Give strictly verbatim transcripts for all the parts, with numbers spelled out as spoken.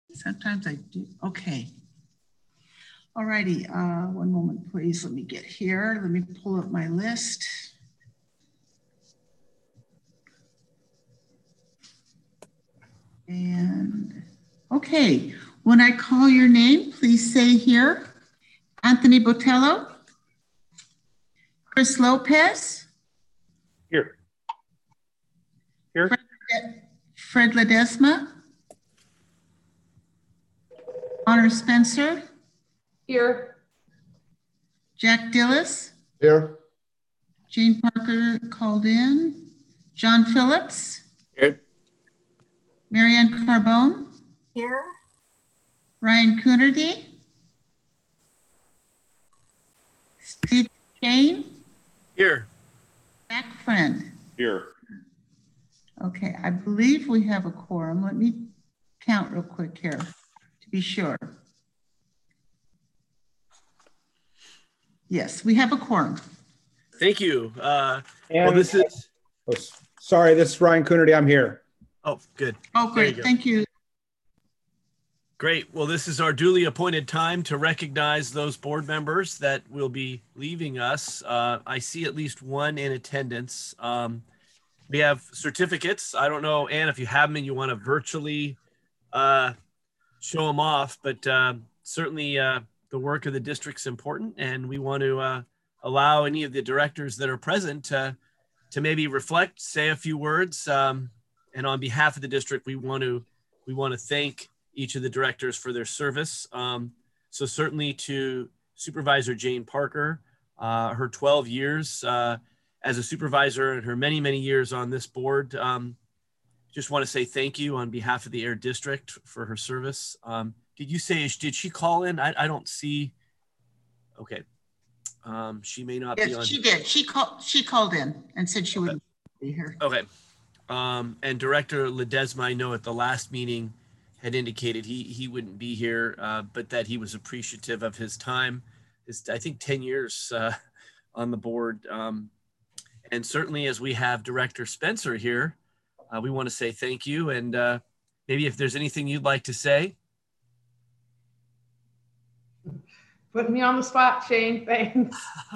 Sometimes I do. Okay. All righty. Uh, one moment, please. Let me get here. Let me pull up my list. And okay. When I call your name, please say here. Anthony Botello. Chris Lopez. Here. Here. Fred, Fred Ledesma. Honor Spencer. Here. Jack Dillis. Here. Jane Parker called in. John Phillips. Here. Marianne Carbone. Here. Ryan Coonerty. Steve Shane. Here. Zach Friend. Here. Okay, I believe we have a quorum. Let me count real quick here to be sure. Yes, we have a quorum. Thank you. Uh, And, well, this is. oh, sorry, this is Ryan Coonerty. I'm here. Oh, good. Oh, great. you Thank you. Great. Well, this is our duly appointed time to recognize those board members that will be leaving us. Uh, I see at least one in attendance. Um, we have certificates. I don't know, Ann, if you have them and you want to virtually uh, show them off, but uh, certainly uh, the work of the district's important, and we want to uh, allow any of the directors that are present to, to maybe reflect, say a few words. Um, and on behalf of the district, we want to we want to thank each of the directors for their service. Um, so certainly to Supervisor Jane Parker, uh, her twelve years uh, as a supervisor and her many, many years on this board. Um, just want to say thank you on behalf of the Air District for her service. Um, did you say, did she call in? I, I don't see. Okay. Um, she may not Yes, be on. she did. She called, she called in and said she Okay. would be here. Okay. Um, and Director Ledesma, I know at the last meeting had indicated he he wouldn't be here, uh, but that he was appreciative of his time. His, I think, ten years uh, on the board. Um, and certainly as we have Director Spencer here, uh, we want to say thank you. And uh, maybe if there's anything you'd like to say. Putting me on the spot, Shane, thanks.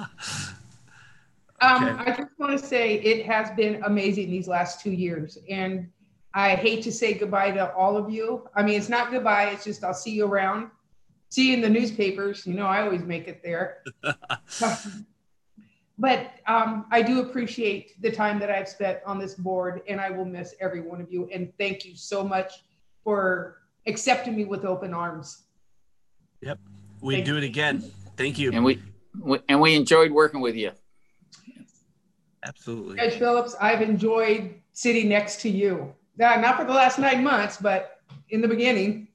Um, Okay. I just want to say it has been amazing these last two years. And I hate to say goodbye to all of you. I mean, it's not goodbye. It's just I'll see you around. See you in the newspapers. You know, I always make it there. But um, I do appreciate the time that I've spent on this board, and I will miss every one of you. And thank you so much for accepting me with open arms. Yep. We Thank do you. it again. Thank you. And we, we and we enjoyed working with you. Absolutely. Judge Phillips, I've enjoyed sitting next to you. Uh, not for the last nine months, but in the beginning.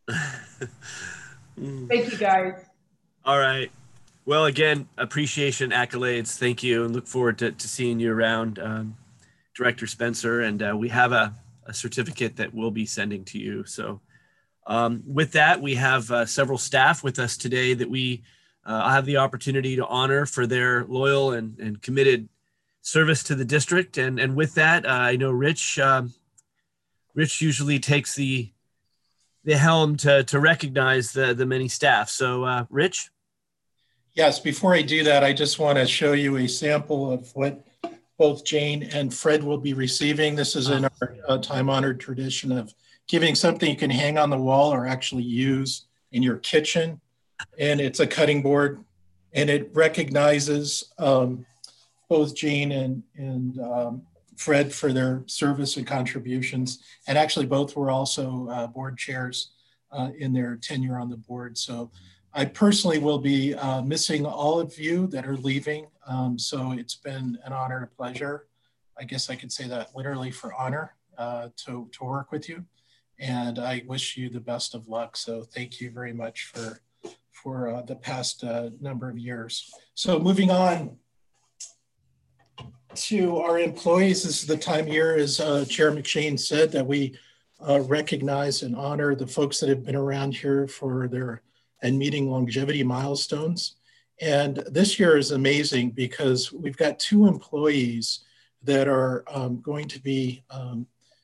Thank you, guys. All right. Well, again, appreciation, accolades. Thank you. And look forward to, to seeing you around, um, Director Spencer. And uh, we have a, a certificate that we'll be sending to you. So um, with that, we have uh, several staff with us today that we uh, have the opportunity to honor for their loyal and, and committed service to the district. And, and with that, uh, I know Rich, um, Rich usually takes the the helm to, to recognize the, the many staff. So uh, Rich? Yes, before I do that, I just want to show you a sample of what both Jane and Fred will be receiving. This is in our uh, time-honored tradition of giving something you can hang on the wall or actually use in your kitchen. And it's a cutting board, and it recognizes um, both Jane and, and um, Fred for their service and contributions. And actually both were also uh, board chairs uh, in their tenure on the board. So I personally will be uh, missing all of you that are leaving. Um, so it's been an honor and a pleasure. I guess I could say that literally for honor uh, to, to work with you. And I wish you the best of luck. So thank you very much for, for uh, the past uh, number of years. So moving on to our employees, this is the time of year, as uh, Chair McShane said, that we uh, recognize and honor the folks that have been around here for their and meeting longevity milestones. And this year is amazing because we've got two employees that are um, going to be um,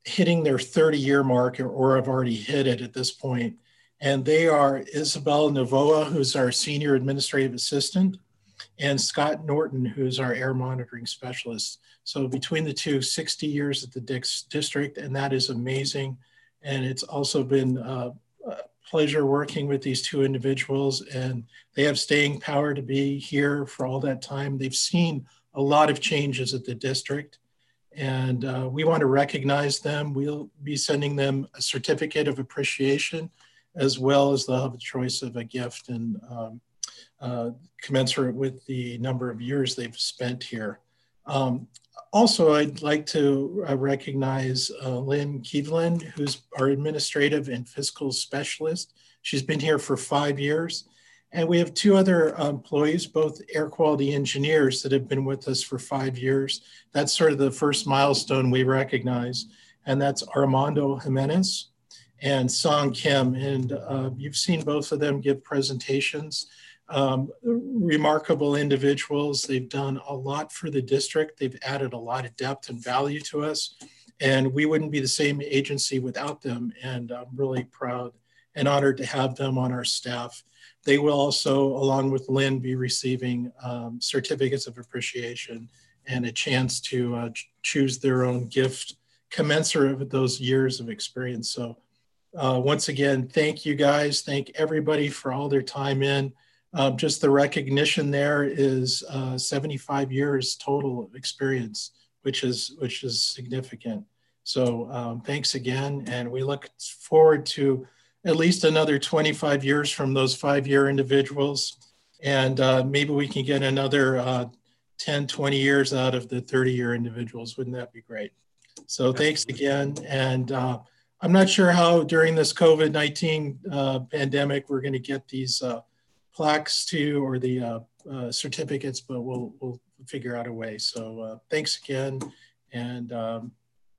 hitting their thirty year mark or, or have already hit it at this point. And they are Isabel Novoa, who's our senior administrative assistant, and Scott Norton, who's our air monitoring specialist. So between the two, sixty years at the Dix district, and that is amazing. And it's also been uh, a pleasure working with these two individuals, and they have staying power to be here for all that time. They've seen a lot of changes at the district, and uh, we want to recognize them. We'll be sending them a certificate of appreciation, as well as they'll have a choice of a gift and um, uh, commensurate with the number of years they've spent here. Um, also, I'd like to uh, recognize uh, Lynn Kevlin, who's our administrative and fiscal specialist. She's been here for five years. And we have two other employees, both air quality engineers that have been with us for five years. That's sort of the first milestone we recognize. And that's Armando Jimenez and Song Kim. And uh, you've seen both of them give presentations. Um, remarkable individuals. They've done a lot for the district. They've added a lot of depth and value to us. And we wouldn't be the same agency without them. And I'm really proud and honored to have them on our staff. They will also, along with Lynn, be receiving um, certificates of appreciation and a chance to uh, choose their own gift commensurate with those years of experience. So uh, once again, thank you guys. Thank everybody for all their time in. Um, just the recognition there is uh, seventy-five years total of experience, which is, which is significant. So um, thanks again. And we look forward to at least another twenty-five years from those five-year individuals. And uh, maybe we can get another uh, ten, twenty years out of the thirty-year individuals. Wouldn't that be great? So thanks again. And uh, I'm not sure how during this COVID nineteen uh, pandemic, we're gonna get these uh, plaques to, or the uh, uh, certificates, but we'll, we'll figure out a way. So uh, thanks again, and um,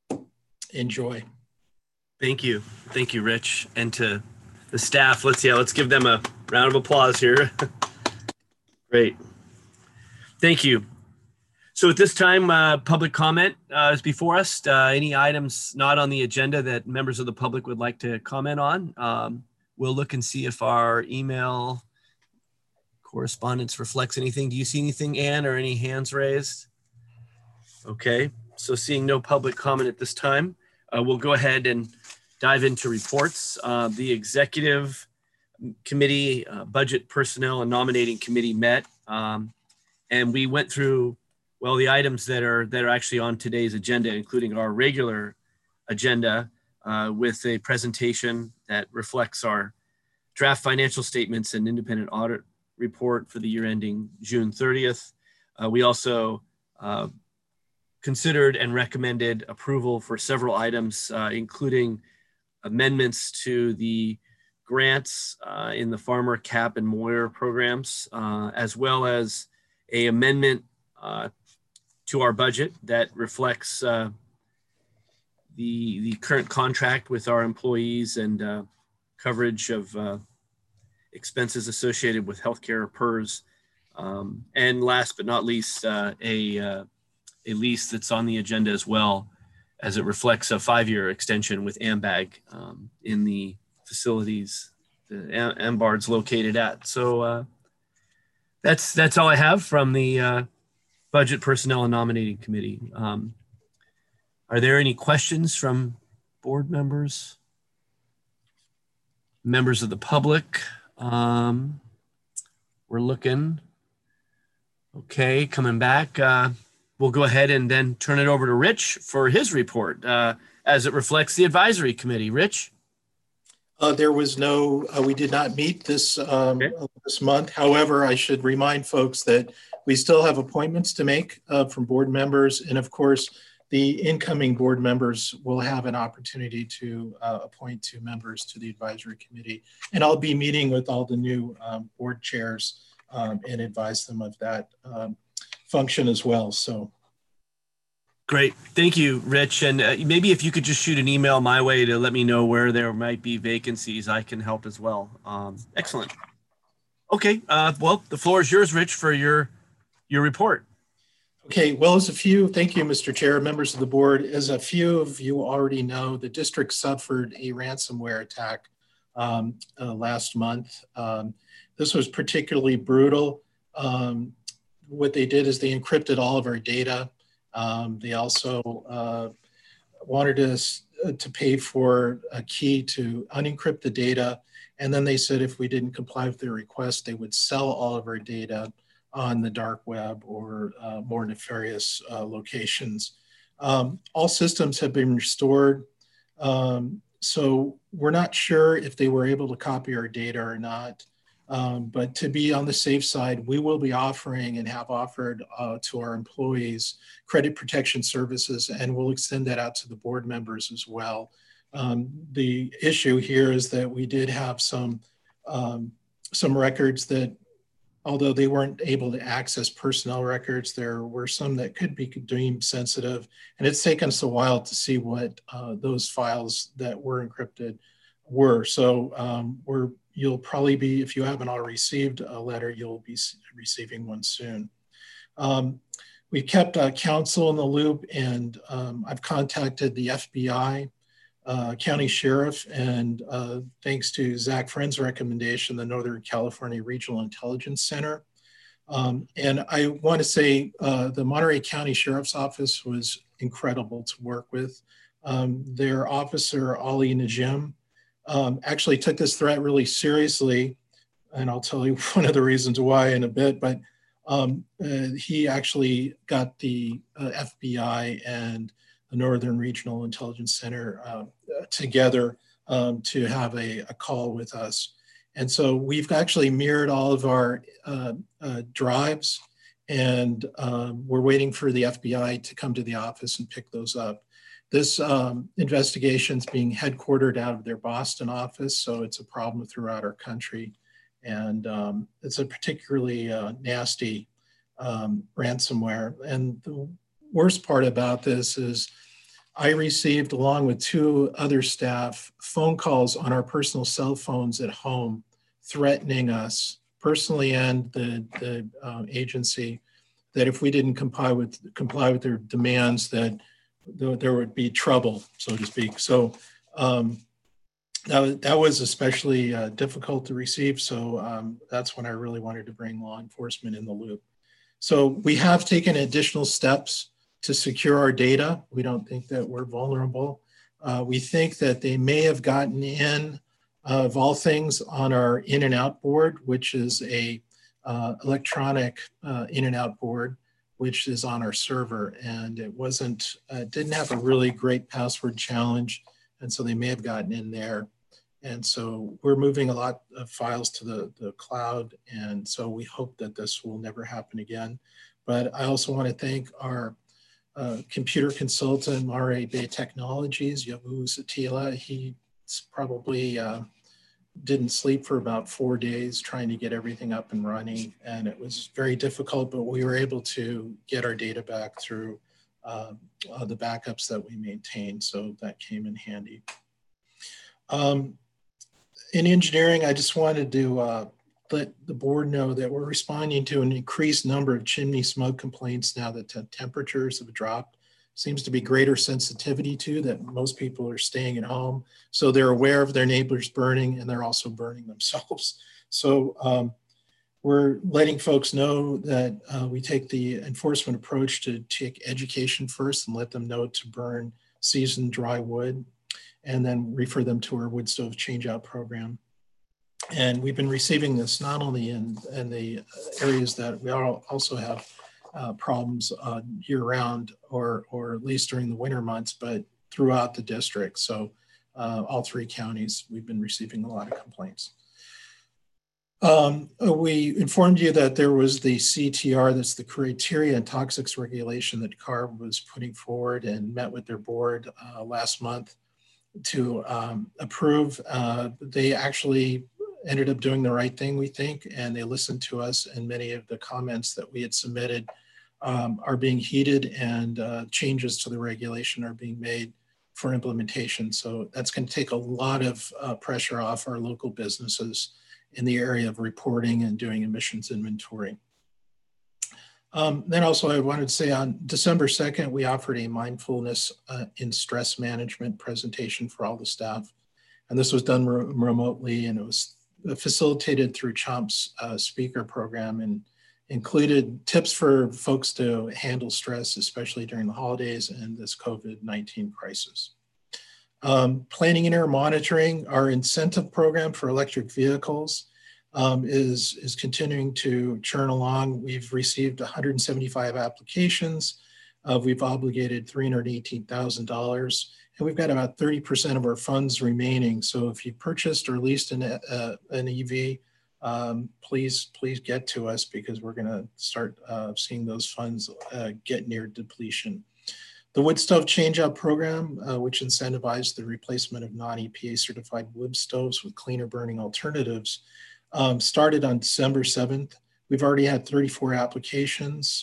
enjoy. Thank you. Thank you, Rich. And to the staff, let's, yeah, let's give them a round of applause here. Great. Thank you. So at this time, uh, public comment uh, is before us. Uh, any items not on the agenda that members of the public would like to comment on? Um, we'll look and see if our email correspondence reflects anything. Do you see anything, Ann, or any hands raised? Okay. So seeing no public comment at this time, uh, we'll go ahead and dive into reports. Uh, the executive committee, uh, budget, personnel, and nominating committee met, um, and we went through, well, the items that are that are actually on today's agenda, including our regular agenda, uh, with a presentation that reflects our draft financial statements and independent audit report for the year ending June thirtieth. Uh, we also uh, considered and recommended approval for several items, uh, including amendments to the grants uh, in the Farmer, CAP, and Moyer programs, uh, as well as a amendment uh, to our budget that reflects uh, the, the current contract with our employees and uh, coverage of uh, expenses associated with healthcare P E R S. Um, and last but not least, uh, a, uh, a lease that's on the agenda as well, as it reflects a five-year extension with AMBAG um, in the facilities the AMBARD's located at. So uh, that's that's all I have from the uh, Budget, Personnel, and Nominating Committee. Um, are there any questions from board members, members of the public? Um, we're looking. Okay, coming back. Uh, we'll go ahead and then turn it over to Rich for his report uh, as it reflects the advisory committee. Rich? Uh, there was no, uh, we did not meet this, um, okay. this month. However, I should remind folks that we still have appointments to make uh, from board members. And of course, the incoming board members will have an opportunity to uh, appoint two members to the advisory committee. And I'll be meeting with all the new um, board chairs um, and advise them of that um, function as well. So. Great. Thank you, Rich. And uh, maybe if you could just shoot an email my way to let me know where there might be vacancies, I can help as well. Um, excellent. Okay. Uh, well, the floor is yours, Rich, for your, your report. Okay, well, as a few, thank you, Mister Chair, members of the board. As a few of you already know, the district suffered a ransomware attack um, uh, last month. Um, this was particularly brutal. Um, what they did is they encrypted all of our data. Um, they also uh, wanted us to pay for a key to unencrypt the data. And then they said if we didn't comply with their request, they would sell all of our data on the dark web or uh, more nefarious uh, locations. Um, all systems have been restored. Um, so we're not sure if they were able to copy our data or not. Um, but to be on the safe side, we will be offering and have offered uh, to our employees credit protection services, and we'll extend that out to the board members as well. Um, the issue here is that we did have some, um, some records that, although they weren't able to access personnel records, there were some that could be deemed sensitive. And it's taken us a while to see what uh, those files that were encrypted were. So um, we're, you'll probably be, if you haven't already received a letter, you'll be receiving one soon. Um, we kept uh, counsel in the loop, and um, I've contacted the F B I, Uh, county sheriff, and uh, thanks to Zach Friend's recommendation, the Northern California Regional Intelligence Center. Um, and I want to say uh, the Monterey County Sheriff's Office was incredible to work with. Um, their officer, Ali Najim, um, actually took this threat really seriously. And I'll tell you one of the reasons why in a bit, but um, uh, he actually got the uh, F B I and the Northern Regional Intelligence Center uh, together um, to have a, a call with us. And so we've actually mirrored all of our uh, uh, drives, and um, we're waiting for the F B I to come to the office and pick those up. This um, investigation is being headquartered out of their Boston office, so it's a problem throughout our country. And um, it's a particularly uh, nasty um, ransomware. And the worst part about this is I received, along with two other staff, phone calls on our personal cell phones at home threatening us personally and the, the uh, agency that if we didn't comply with, comply with their demands, that th there would be trouble, so to speak. So um, that, was, that was especially uh, difficult to receive. So um, that's when I really wanted to bring law enforcement in the loop. So we have taken additional steps to secure our data. We don't think that we're vulnerable. Uh, we think that they may have gotten in, uh, of all things, on our in and out board, which is a uh, electronic uh, in and out board, which is on our server. And it wasn't, uh, didn't have a really great password challenge. And so they may have gotten in there. And so we're moving a lot of files to the, the cloud. And so we hope that this will never happen again. But I also want to thank our uh, computer consultant, Monterey Bay Technologies, Yavu Satila. He probably uh, didn't sleep for about four days trying to get everything up and running. And it was very difficult, but we were able to get our data back through uh, uh, the backups that we maintained. So that came in handy. Um, in engineering, I just wanted to uh, let the board know that we're responding to an increased number of chimney smoke complaints now that the temperatures have dropped. Seems to be greater sensitivity to that. Most people are staying at home, so they're aware of their neighbors burning, and they're also burning themselves. So um, we're letting folks know that uh, we take the enforcement approach to take education first and let them know to burn seasoned dry wood, and then refer them to our wood stove change-out program. And we've been receiving this not only in, in the areas that we also have uh, problems uh, year-round, or, or at least during the winter months, but throughout the district. So uh, all three counties, we've been receiving a lot of complaints. Um, we informed you that there was the C T R, that's the criteria and toxics regulation that C A R B was putting forward, and met with their board uh, last month to um, approve. Uh, they actually ended up doing the right thing, we think, and they listened to us, and many of the comments that we had submitted um, are being heeded, and uh, changes to the regulation are being made for implementation. So that's going to take a lot of uh, pressure off our local businesses in the area of reporting and doing emissions inventory. Um, then also I wanted to say on December second, we offered a mindfulness uh, in stress management presentation for all the staff. And this was done re remotely, and it was facilitated through CHOMP's uh, speaker program, and included tips for folks to handle stress, especially during the holidays and this COVID nineteen crisis. Um, planning and air monitoring, our incentive program for electric vehicles um, is, is continuing to churn along. We've received one hundred seventy-five applications. Uh, we've obligated three hundred eighteen thousand dollars, and we've got about thirty percent of our funds remaining. So if you purchased or leased an, uh, an E V, um, please, please get to us, because we're gonna start uh, seeing those funds uh, get near depletion. The wood stove changeout program, uh, which incentivized the replacement of non-E P A certified wood stoves with cleaner burning alternatives, um, started on December seventh. We've already had thirty-four applications,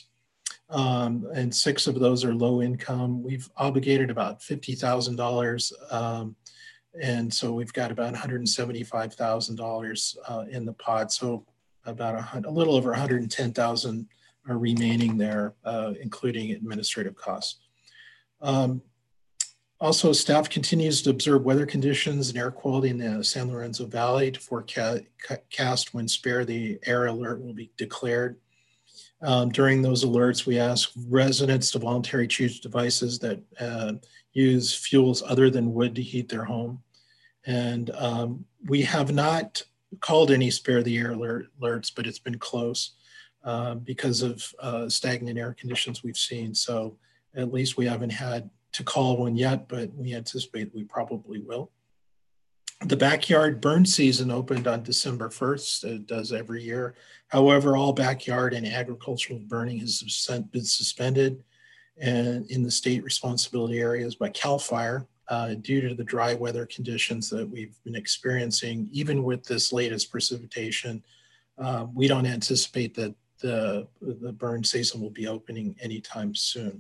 um, and six of those are low income. We've obligated about fifty thousand dollars, um, and so we've got about one hundred seventy-five thousand dollars uh, in the pot. So about a, a little over one hundred ten thousand dollars are remaining there, uh, including administrative costs. Um, also, staff continues to observe weather conditions and air quality in the San Lorenzo Valley to forecast when spare the air alert will be declared. Um, during those alerts, we ask residents to voluntarily choose devices that uh, use fuels other than wood to heat their home. And um, we have not called any spare the air alert, alerts, but it's been close uh, because of uh, stagnant air conditions we've seen. So at least we haven't had to call one yet, but we anticipate we probably will. The backyard burn season opened on December first. It does every year. However, all backyard and agricultural burning has been suspended and in the state responsibility areas by CAL FIRE uh, due to the dry weather conditions that we've been experiencing. Even with this latest precipitation, uh, we don't anticipate that the, the burn season will be opening anytime soon.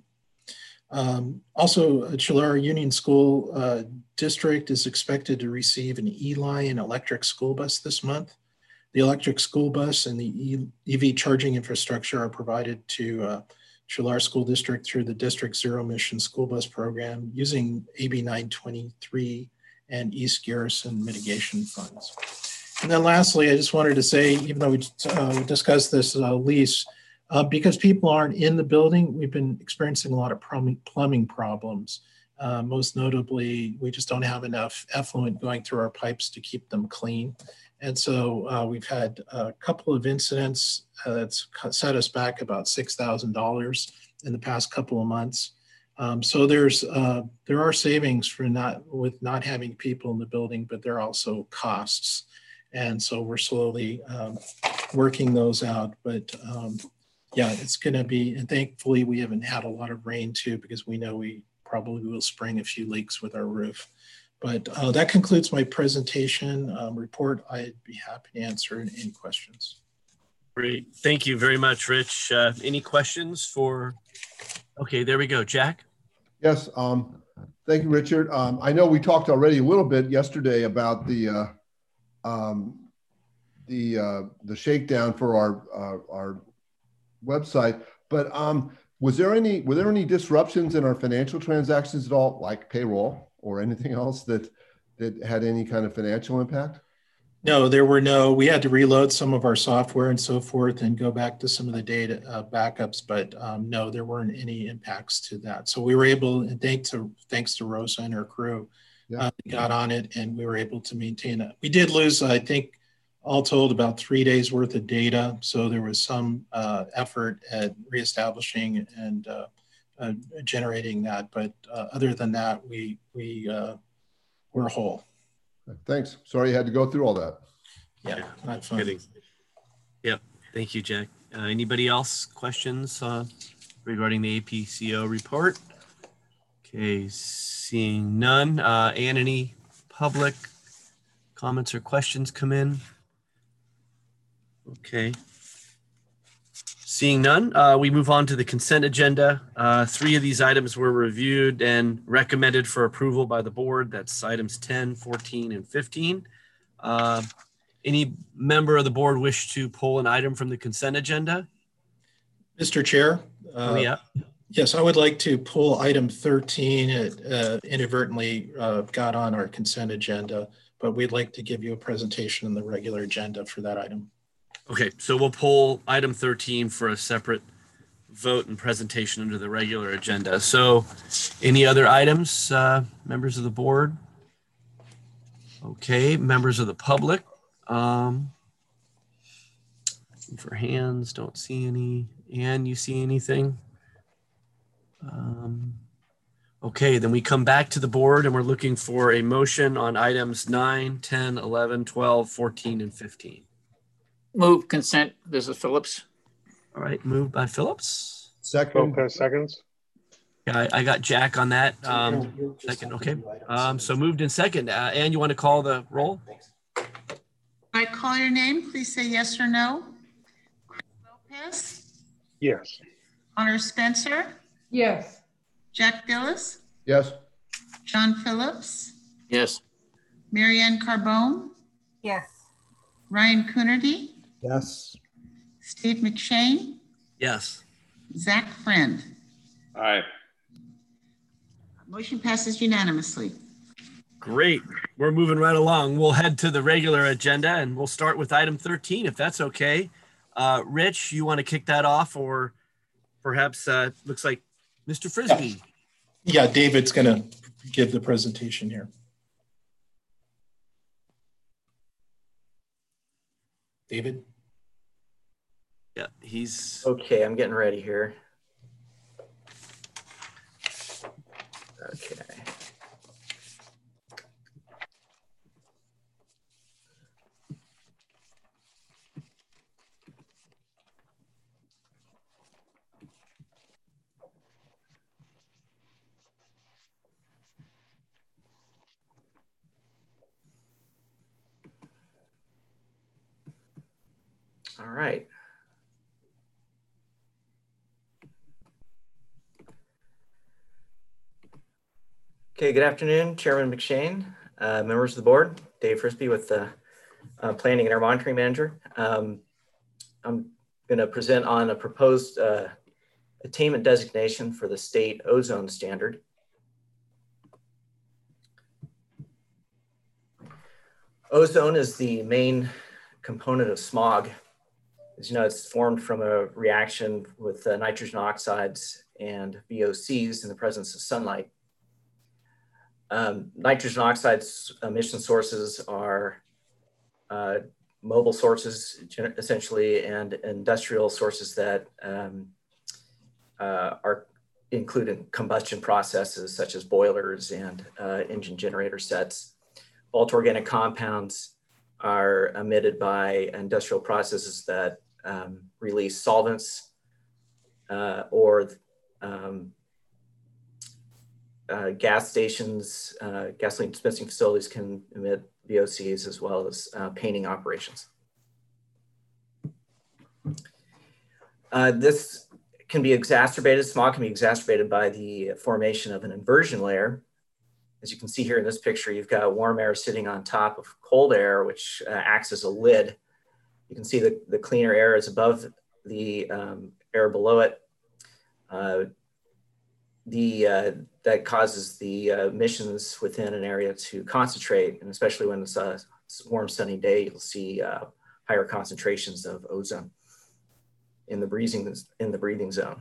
Um, also, Tulare Union School uh, District is expected to receive an E-Line electric school bus this month. The electric school bus and the E V charging infrastructure are provided to uh, Tulare School District through the District Zero Emission School Bus Program using A B nine twenty-three and East Garrison mitigation funds. And then lastly, I just wanted to say, even though we uh, discussed this uh, lease, Uh, because people aren't in the building, we've been experiencing a lot of plumbing problems. Uh, most notably, we just don't have enough effluent going through our pipes to keep them clean. And so uh, we've had a couple of incidents uh, that's set us back about six thousand dollars in the past couple of months. Um, so there's uh, there are savings for not with not having people in the building, but there are also costs. And so we're slowly um, working those out. But um, yeah, it's going to be, and thankfully we haven't had a lot of rain too, because we know we probably will spring a few leaks with our roof. But uh, that concludes my presentation um, report. I'd be happy to answer any questions. Great. Thank you very much, Rich. Uh, any questions for, okay, there we go. Jack? Yes, um, thank you, Richard. Um, I know we talked already a little bit yesterday about the uh, um, the uh, the shakedown for our uh, our website, but um, was there any were there any disruptions in our financial transactions at all, like payroll or anything else that that had any kind of financial impact? No, there were no. We had to reload some of our software and so forth, and go back to some of the data uh, backups. But um, no, there weren't any impacts to that. So we were able, and thanks to thanks to Rosa and her crew, yeah. uh, got on it, and we were able to maintain it. We did lose, I think, all told, about three days worth of data. So there was some uh, effort at reestablishing and uh, uh, generating that. But uh, other than that, we, we uh, were whole. Thanks. Sorry you had to go through all that. Yeah, not fun. Kidding. Yep. Thank you, Jack. Uh, anybody else questions uh, regarding the A P C O report? Okay, seeing none. Uh, and any public comments or questions come in? Okay. Seeing none, uh, we move on to the consent agenda. Uh, three of these items were reviewed and recommended for approval by the board. That's items ten, fourteen, and fifteen. Uh, any member of the board wish to pull an item from the consent agenda? Mister Chair. Oh, uh, yeah. Yes, I would like to pull item thirteen. It uh, inadvertently uh, got on our consent agenda, but we'd like to give you a presentation in the regular agenda for that item. Okay, so we'll pull item thirteen for a separate vote and presentation under the regular agenda. So any other items, uh, members of the board? Okay, members of the public. Um, for hands, don't see any. Ann, you see anything? Um, okay, then we come back to the board and we're looking for a motion on items nine, ten, eleven, twelve, fourteen, and fifteen. Move consent. This is Phillips. All right, moved by Phillips. Second. Lopez seconds. Yeah, I, I got Jack on that. Um, second, okay. Um, so moved in second. Uh, Ann, you want to call the roll? I call your name, please say yes or no. Chris Lopez, Yes. Honor Spencer, Yes. Jack Gillis, Yes. John Phillips, Yes. Marianne Carbone, Yes. Ryan Coonerty, Yes. Steve McShane, Yes. Zach Friend. Aye. Motion passes unanimously. Great. We're moving right along. We'll head to the regular agenda and we'll start with item thirteen, if that's okay. Uh, Rich, you want to kick that off, or perhaps uh, looks like Mister Frisbee. Yeah, David's going to give the presentation here. David? Yeah, he's Okay, I'm getting ready here. Okay. All right. Okay, good afternoon, Chairman McShane, uh, members of the board, Dave Frisbee with the uh, Planning and Air Monitoring Manager. Um, I'm going to present on a proposed uh, attainment designation for the state ozone standard. Ozone is the main component of smog. As you know, it's formed from a reaction with uh, nitrogen oxides and V O Cs in the presence of sunlight. Um, nitrogen oxides emission sources are uh, mobile sources, essentially, and industrial sources that um, uh, are included in combustion processes such as boilers and uh, engine generator sets. Bulk organic compounds are emitted by industrial processes that um, release solvents uh, or um, uh, gas stations, uh, gasoline dispensing facilities can emit V O Cs, as well as uh, painting operations. Uh, this can be exacerbated, smog can be exacerbated by the formation of an inversion layer. As you can see here in this picture, you've got warm air sitting on top of cold air, which uh, acts as a lid. You can see that the cleaner air is above the um, air below it. Uh, the, uh, that causes the uh, emissions within an area to concentrate, and especially when it's a warm, sunny day, you'll see uh, higher concentrations of ozone in the breathing, in the breathing zone.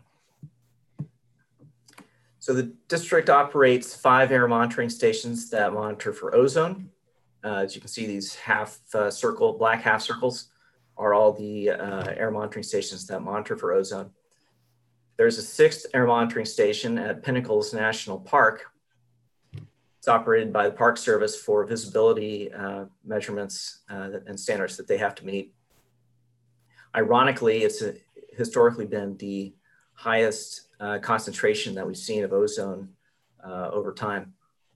So the district operates five air monitoring stations that monitor for ozone. Uh, as you can see, these half uh, circle, black half circles are all the uh, air monitoring stations that monitor for ozone. There's a sixth air monitoring station at Pinnacles National Park. It's operated by the Park Service for visibility uh, measurements uh, and standards that they have to meet. Ironically, it's a, historically been the highest uh, concentration that we've seen of ozone uh, over time.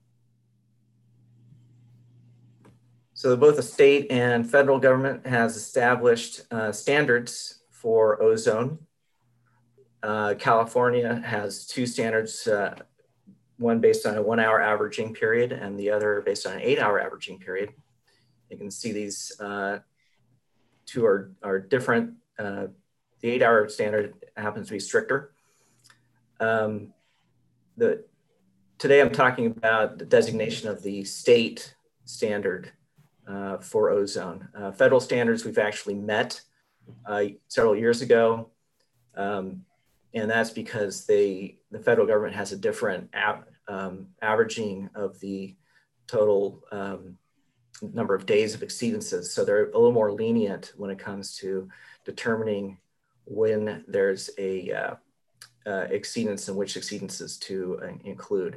So both the state and federal government has established uh, standards for ozone. Uh, California has two standards, uh, one based on a one hour averaging period and the other based on an eight hour averaging period. You can see these uh, two are, are different uh, the eight hour standard happens to be stricter. Um, the, today I'm talking about the designation of the state standard uh, for ozone. Uh, federal standards we've actually met uh, several years ago. Um, and that's because they, the federal government has a different av um, averaging of the total um, number of days of exceedances. So they're a little more lenient when it comes to determining when there's a uh, uh, exceedance and which exceedances to uh, include.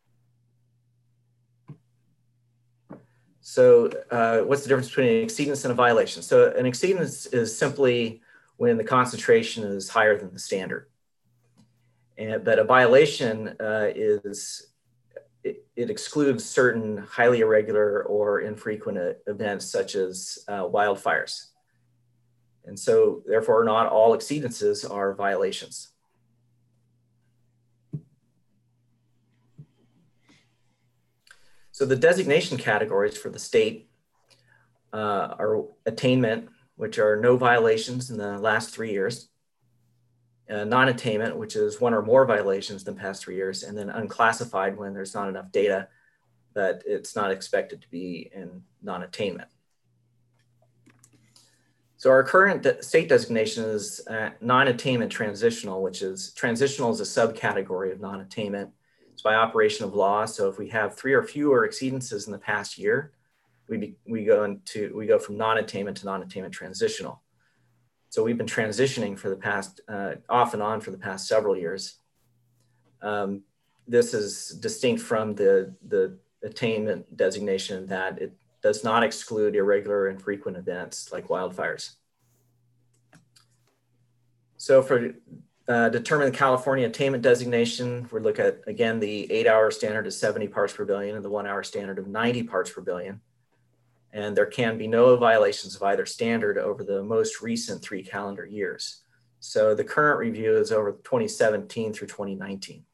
So uh, what's the difference between an exceedance and a violation? So an exceedance is simply when the concentration is higher than the standard. And, but a violation uh, is, it, it excludes certain highly irregular or infrequent events such as uh, wildfires. And so therefore not all exceedances are violations. So the designation categories for the state uh, are attainment, which are no violations in the last three years. Uh, non-attainment, which is one or more violations in the past three years, and then unclassified when there's not enough data that it's not expected to be in non-attainment. So our current de state designation is uh, non-attainment transitional, which is transitional is a subcategory of non-attainment. It's by operation of law. So if we have three or fewer exceedances in the past year, we, be, we, go into, we go from non-attainment to non-attainment transitional. So we've been transitioning for the past, uh, off and on for the past several years. Um, this is distinct from the, the attainment designation that it does not exclude irregular and frequent events like wildfires. So for uh, determine the California attainment designation, we look at, again, the eight hour standard is seventy parts per billion and the one hour standard of ninety parts per billion. And there can be no violations of either standard over the most recent three calendar years. So the current review is over twenty seventeen through twenty nineteen.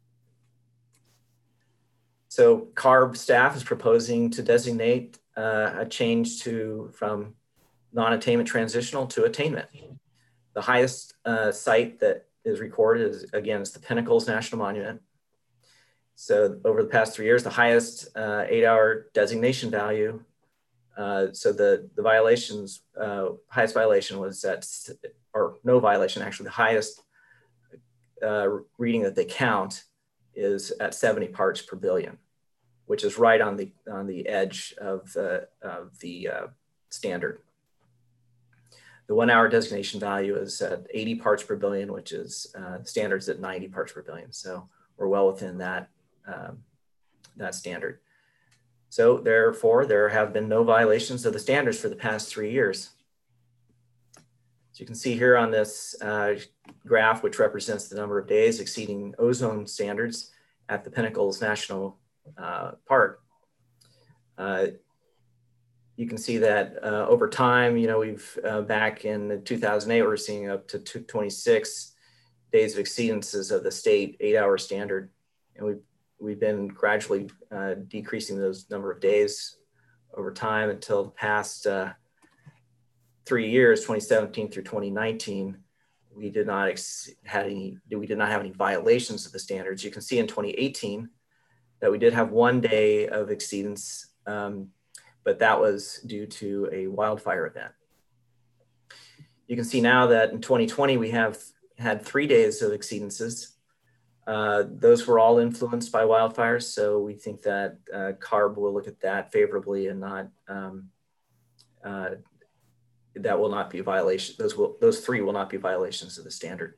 So CARB staff is proposing to designate uh, a change to from non-attainment transitional to attainment. The highest uh, site that is recorded is, again, is the Pinnacles National Monument. So over the past three years, the highest uh, eight hour designation value. Uh, so the, the violations, uh, highest violation was at, or no violation, actually the highest uh, reading that they count is at seventy parts per billion, which is right on the, on the edge of the, of the uh, standard. The one hour designation value is at eighty parts per billion, which is uh, standards at ninety parts per billion. So we're well within that, um, that standard. So therefore, there have been no violations of the standards for the past three years. So you can see here on this uh, graph, which represents the number of days exceeding ozone standards at the Pinnacles National uh, Park. Uh, you can see that uh, over time, you know, we've uh, back in two thousand eight, we were seeing up to twenty-six days of exceedances of the state eight hour standard. And we've We've been gradually uh, decreasing those number of days over time until the past uh, three years, twenty seventeen through twenty nineteen. We did not ex had any. We did not have any violations of the standards. You can see in twenty eighteen that we did have one day of exceedance, um, but that was due to a wildfire event. You can see now that in twenty twenty we have had three days of exceedances. Uh, those were all influenced by wildfires, so we think that uh, CARB will look at that favorably and not, um, uh, that will not be a violation. Those, will, those three will not be violations of the standard.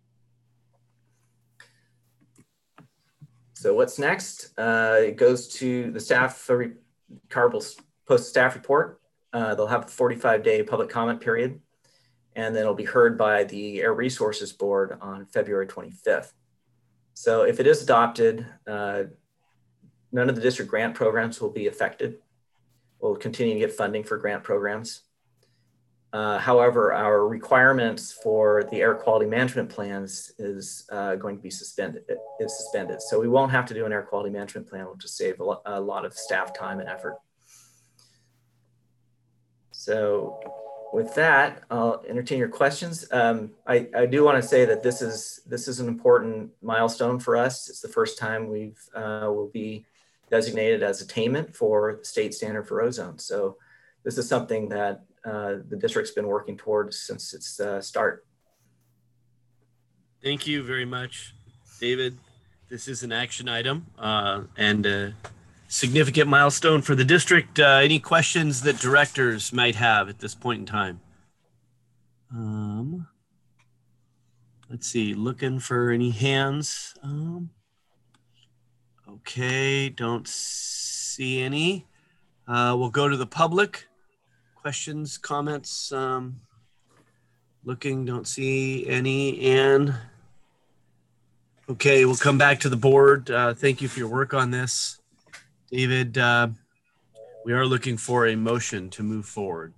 So what's next? Uh, it goes to the staff, CARB will post a staff report. Uh, they'll have a forty-five day public comment period, and then it'll be heard by the Air Resources Board on February twenty-fifth. So if it is adopted, uh, none of the district grant programs will be affected. We'll continue to get funding for grant programs. Uh, however, our requirements for the air quality management plans is uh, going to be suspended, is suspended. So we won't have to do an air quality management plan, which will save a lot, a lot of staff time and effort. So with that, I'll entertain your questions. Um, I, I do want to say that this is this is an important milestone for us. It's the first time we've uh, will be designated as attainment for the state standard for ozone. So this is something that uh, the district's been working towards since its uh, start. Thank you very much, David. This is an action item uh, and a significant milestone for the district. Uh, any questions that directors might have at this point in time? Um, let's see, looking for any hands. Um, okay, don't see any. Uh, we'll go to the public. Questions, comments? Um, looking, don't see any. And okay, we'll come back to the board. Uh, thank you for your work on this. David, uh, we are looking for a motion to move forward.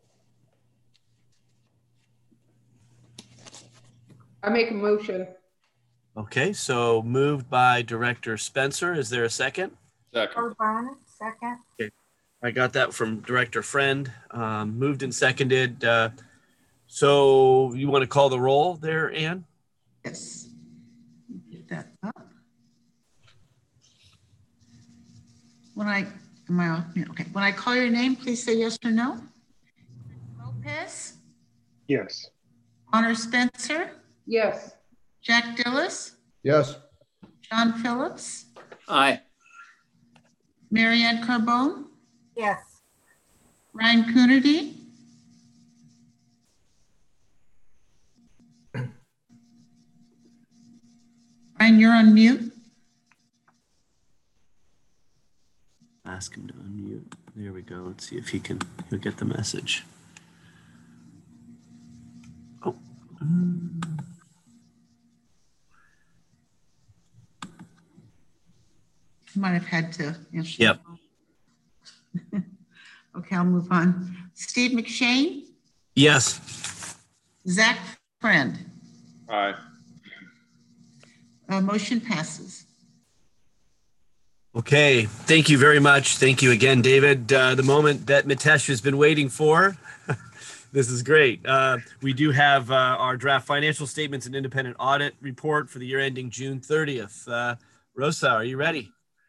I make a motion. Okay, so moved by Director Spencer. Is there a second? Second. Urbana, second. Okay, I got that from Director Friend. Um, moved and seconded. Uh, so you want to call the roll there, Ann? Yes. Get that up. When I, am I off mute? Okay. When I call your name, please say yes or no. Lopez, Yes. Honor Spencer, Yes. Jack Dillis, Yes. John Phillips, Aye. Marianne Carbone, Yes. Ryan Coonerty, Ryan, you're on mute. Ask him to unmute. There we go. Let's see if he can, he'll get the message. Oh. Um. You might have had to answer. Yep. Okay, I'll move on. Steve McShane, Yes. Zach Friend. Aye. Uh, motion passes. Okay, thank you very much. Thank you again, David. Uh, the moment that Mitesh has been waiting for. This is great. Uh, we do have uh, our draft financial statements and independent audit report for the year ending June thirtieth. Uh, Rosa, are you ready?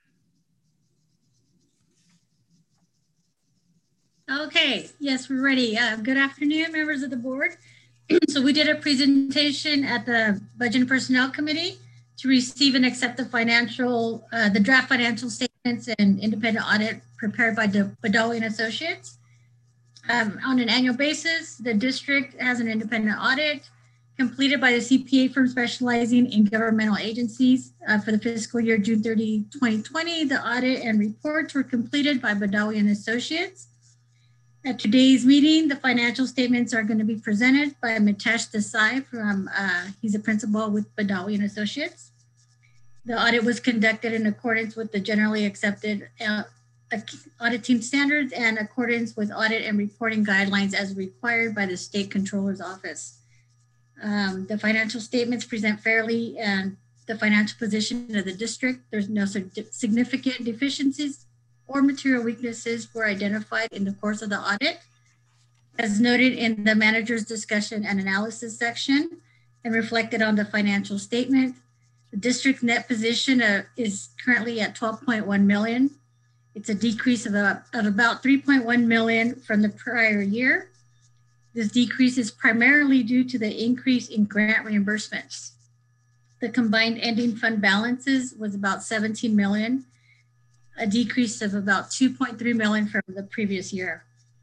Okay, yes, we're ready. Uh, good afternoon, members of the board. So we did a presentation at the Budget and Personnel Committee to receive and accept the financial, uh, the draft financial statements and independent audit prepared by Badawi and Associates. Um, on an annual basis, the district has an independent audit completed by the C P A firm specializing in governmental agencies uh, for the fiscal year June thirtieth, twenty twenty. The audit and reports were completed by Badawi and Associates. At today's meeting, the financial statements are going to be presented by Mitesh Desai from, uh, he's a principal with Badawi and Associates. The audit was conducted in accordance with the generally accepted uh, auditing standards and accordance with audit and reporting guidelines as required by the State Controller's Office. Um, the financial statements present fairly and the financial position of the district. There's no significant deficiencies or material weaknesses were identified in the course of the audit. As noted in the manager's discussion and analysis section and reflected on the financial statement, the district net position uh, is currently at twelve point one million. It's a decrease of, a, of about three point one million from the prior year. This decrease is primarily due to the increase in grant reimbursements. The combined ending fund balances was about seventeen million, a decrease of about two point three million from the previous year.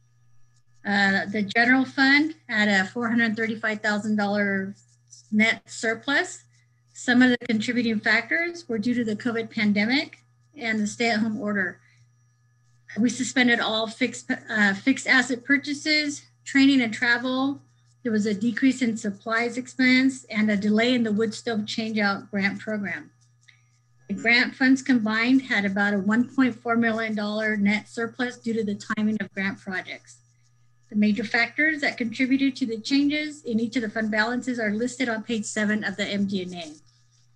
Uh, the general fund had a four hundred thirty-five thousand dollars net surplus. Some of the contributing factors were due to the COVID pandemic and the stay-at-home order. We suspended all fixed, uh, fixed asset purchases, training and travel. There was a decrease in supplies expense and a delay in the wood stove changeout grant program. The grant funds combined had about a one point four million dollars net surplus due to the timing of grant projects. The major factors that contributed to the changes in each of the fund balances are listed on page seven of the M D N A.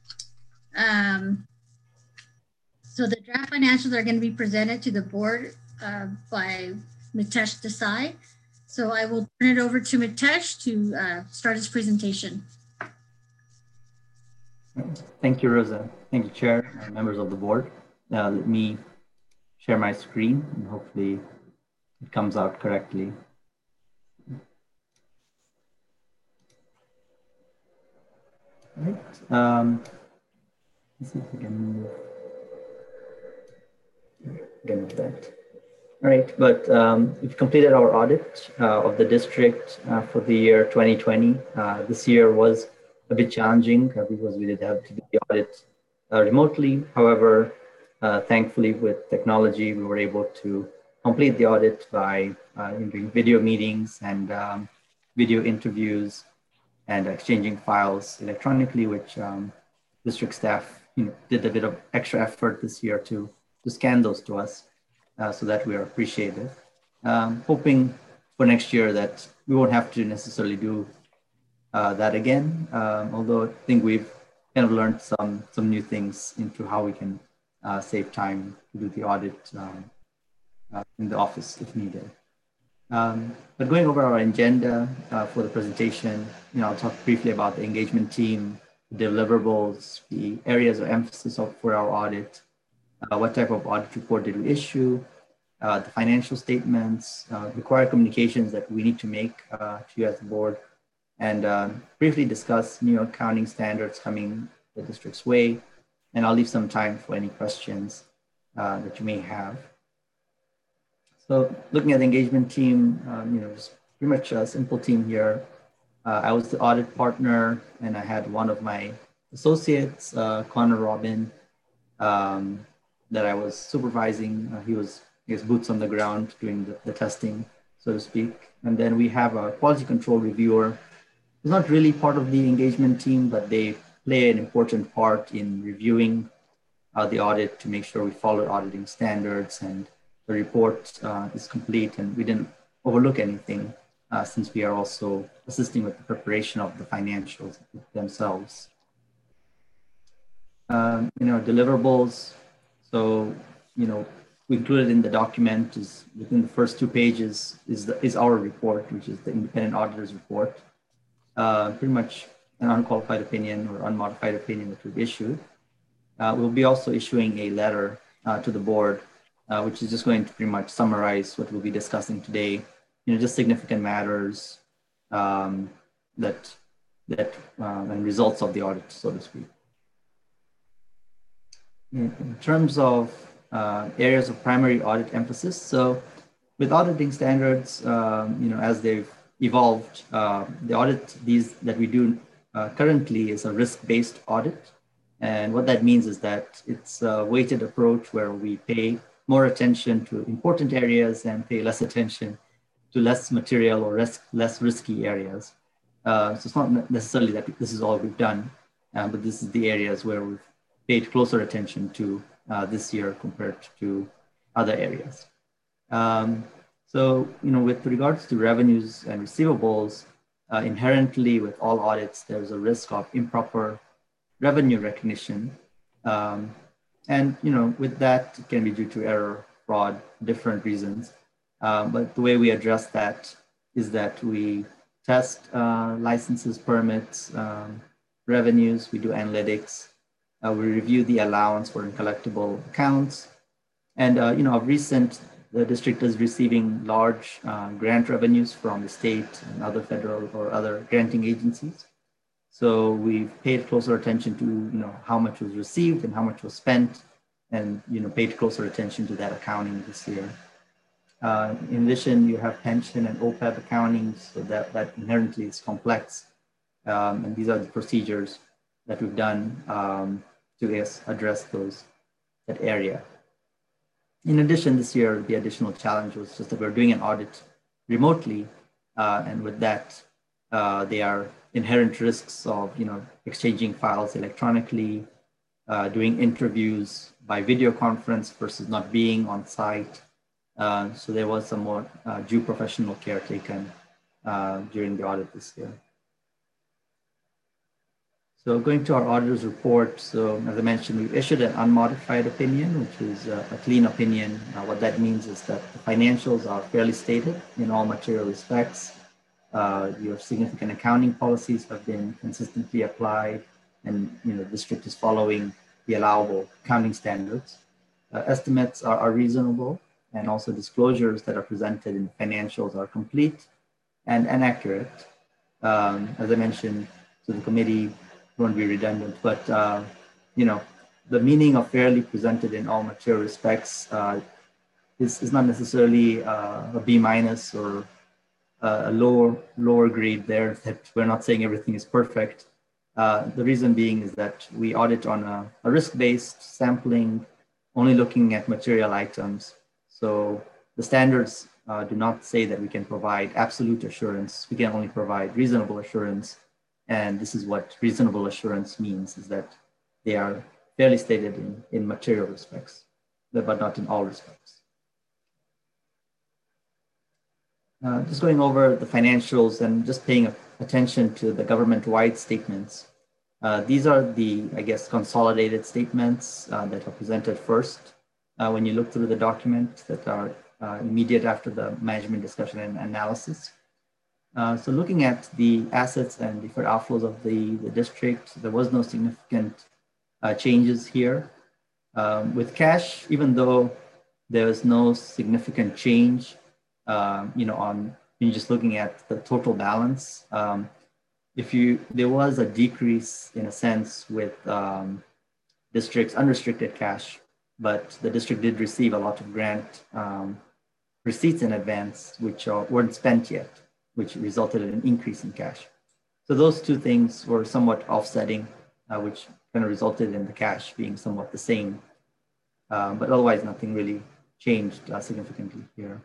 Um, so the draft financials are going to be presented to the board uh, by Mitesh Desai. So I will turn it over to Mitesh to uh, start his presentation. Thank you, Rosa. Thank you, Chair, and members of the board. Uh, let me share my screen and hopefully it comes out correctly. All right. Um, let's see if we can move. Again with that. All right, but um, we've completed our audit uh, of the district uh, for the year twenty twenty. Uh, this year was a bit challenging uh, because we did have to do the audit uh, remotely. However, uh, thankfully with technology, we were able to complete the audit by uh, doing video meetings and um, video interviews and exchanging files electronically, which um, district staff you know, did a bit of extra effort this year to, to scan those to us. Uh, so that we are appreciated. Um, hoping for next year that we won't have to necessarily do uh, that again, um, although I think we've kind of learned some, some new things into how we can uh, save time to do the audit um, uh, in the office if needed. Um, but going over our agenda uh, for the presentation, you know, I'll talk briefly about the engagement team, deliverables, the areas of emphasis of, for our audit, Uh, what type of audit report did we issue, uh, the financial statements, uh, required communications that we need to make uh, to you as the board, and uh, briefly discuss new accounting standards coming the district's way. And I'll leave some time for any questions uh, that you may have. So looking at the engagement team, um, you know, just pretty much a simple team here. Uh, I was the audit partner and I had one of my associates, uh, Connor Robin, um, that I was supervising. Uh, he was, I guess, boots on the ground doing the, the testing, so to speak. And then we have a quality control reviewer. It's not really part of the engagement team, but they play an important part in reviewing uh, the audit to make sure we follow auditing standards and the report uh, is complete and we didn't overlook anything uh, since we are also assisting with the preparation of the financials themselves. Um, you know, deliverables. So, you know, we included in the document is within the first two pages is the, is our report, which is the independent auditor's report. Uh, pretty much an unqualified opinion or unmodified opinion that we've issued. Uh, we'll be also issuing a letter uh, to the board, uh, which is just going to pretty much summarize what we'll be discussing today. You know, just significant matters um, that that um, and results of the audit, so to speak. In terms of uh, areas of primary audit emphasis, so with auditing standards, um, you know, as they've evolved, uh, the audit these that we do uh, currently is a risk-based audit, and what that means is that it's a weighted approach where we pay more attention to important areas and pay less attention to less material or less less risky areas. Uh, so it's not necessarily that this is all we've done, uh, but this is the areas where we've paid closer attention to uh, this year compared to other areas. Um, so, you know, with regards to revenues and receivables, uh, inherently with all audits, there's a risk of improper revenue recognition. Um, and, you know, with that, it can be due to error, fraud, different reasons. Uh, but the way we address that is that we test uh, licenses, permits, um, revenues, we do analytics. Uh, we review the allowance for uncollectible accounts. And, uh, you know, of recent, the district is receiving large uh, grant revenues from the state and other federal or other granting agencies. So we've paid closer attention to, you know, how much was received and how much was spent and, you know, paid closer attention to that accounting this year. Uh, in addition, you have pension and O P E B accounting, so that, that inherently is complex. Um, and these are the procedures that we've done um, to yes, address those, that area. In addition, this year, the additional challenge was just that we're doing an audit remotely. Uh, and with that, uh, there are inherent risks of, you know, exchanging files electronically, uh, doing interviews by video conference versus not being on site. Uh, so there was some more uh, due professional care taken uh, during the audit this year. So going to our auditor's report, so as I mentioned, we've issued an unmodified opinion, which is a, a clean opinion. Uh, what that means is that the financials are fairly stated in all material respects. Uh, your significant accounting policies have been consistently applied, and you know the district is following the allowable accounting standards. Uh, estimates are, are reasonable, and also disclosures that are presented in financials are complete and, and accurate. Um, as I mentioned to the committee, won't be redundant, but uh, you know, the meaning of fairly presented in all material respects uh, is, is not necessarily uh, a B minus or a lower lower grade there, that we're not saying everything is perfect. Uh, the reason being is that we audit on a, a risk-based sampling, only looking at material items. So the standards uh, do not say that we can provide absolute assurance. We can only provide reasonable assurance. And this is what reasonable assurance means, is that they are fairly stated in, in material respects, but not in all respects. Uh, just going over the financials and just paying attention to the government-wide statements. Uh, these are the, I guess, consolidated statements uh, that are presented first uh, when you look through the document that are uh, immediate after the management discussion and analysis. Uh, so looking at the assets and deferred outflows of the, the district, there was no significant uh, changes here. Um, with cash, even though there was no significant change, um, you know, on you're just looking at the total balance. Um, if you, there was a decrease in a sense with um, district's unrestricted cash, but the district did receive a lot of grant um, receipts in advance, which are, weren't spent yet, which resulted in an increase in cash. So those two things were somewhat offsetting, uh, which kind of resulted in the cash being somewhat the same. Um, but otherwise, nothing really changed uh, significantly here.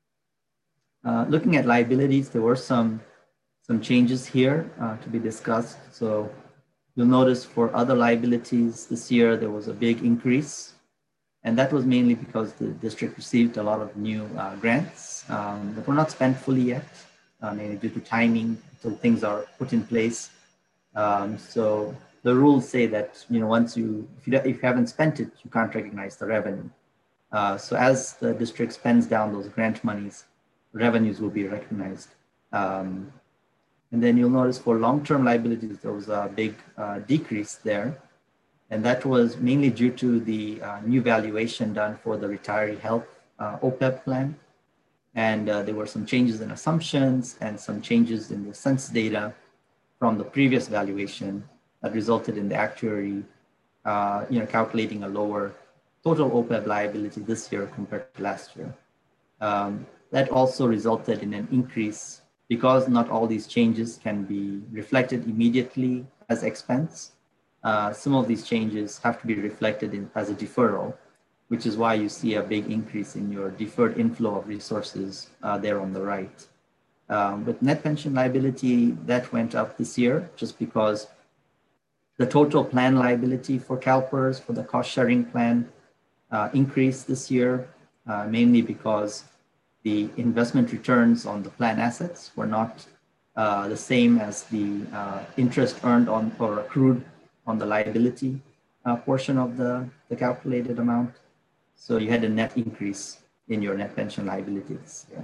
Uh, looking at liabilities, there were some, some changes here uh, to be discussed. So you'll notice for other liabilities this year, there was a big increase. And that was mainly because the district received a lot of new uh, grants um, that were not spent fully yet. Uh, mainly due to timing until things are put in place. Um, so the rules say that, you know, once you, if you, if you haven't spent it, you can't recognize the revenue. Uh, so as the district spends down those grant monies, revenues will be recognized. Um, and then you'll notice for long-term liabilities, there was a big uh, decrease there. And that was mainly due to the uh, new valuation done for the retiree health uh, O P E B plan. And uh, there were some changes in assumptions and some changes in the census data from the previous valuation that resulted in the actuary, uh, you know, calculating a lower total O P E B liability this year compared to last year. Um, that also resulted in an increase because not all these changes can be reflected immediately as expense. Uh, some of these changes have to be reflected in, as a deferral, which is why you see a big increase in your deferred inflow of resources uh, there on the right. Um, with net pension liability, that went up this year just because the total plan liability for CalPERS for the cost sharing plan uh, increased this year, uh, mainly because the investment returns on the plan assets were not uh, the same as the uh, interest earned on or accrued on the liability uh, portion of the, the calculated amount. So you had a net increase in your net pension liabilities. Yeah.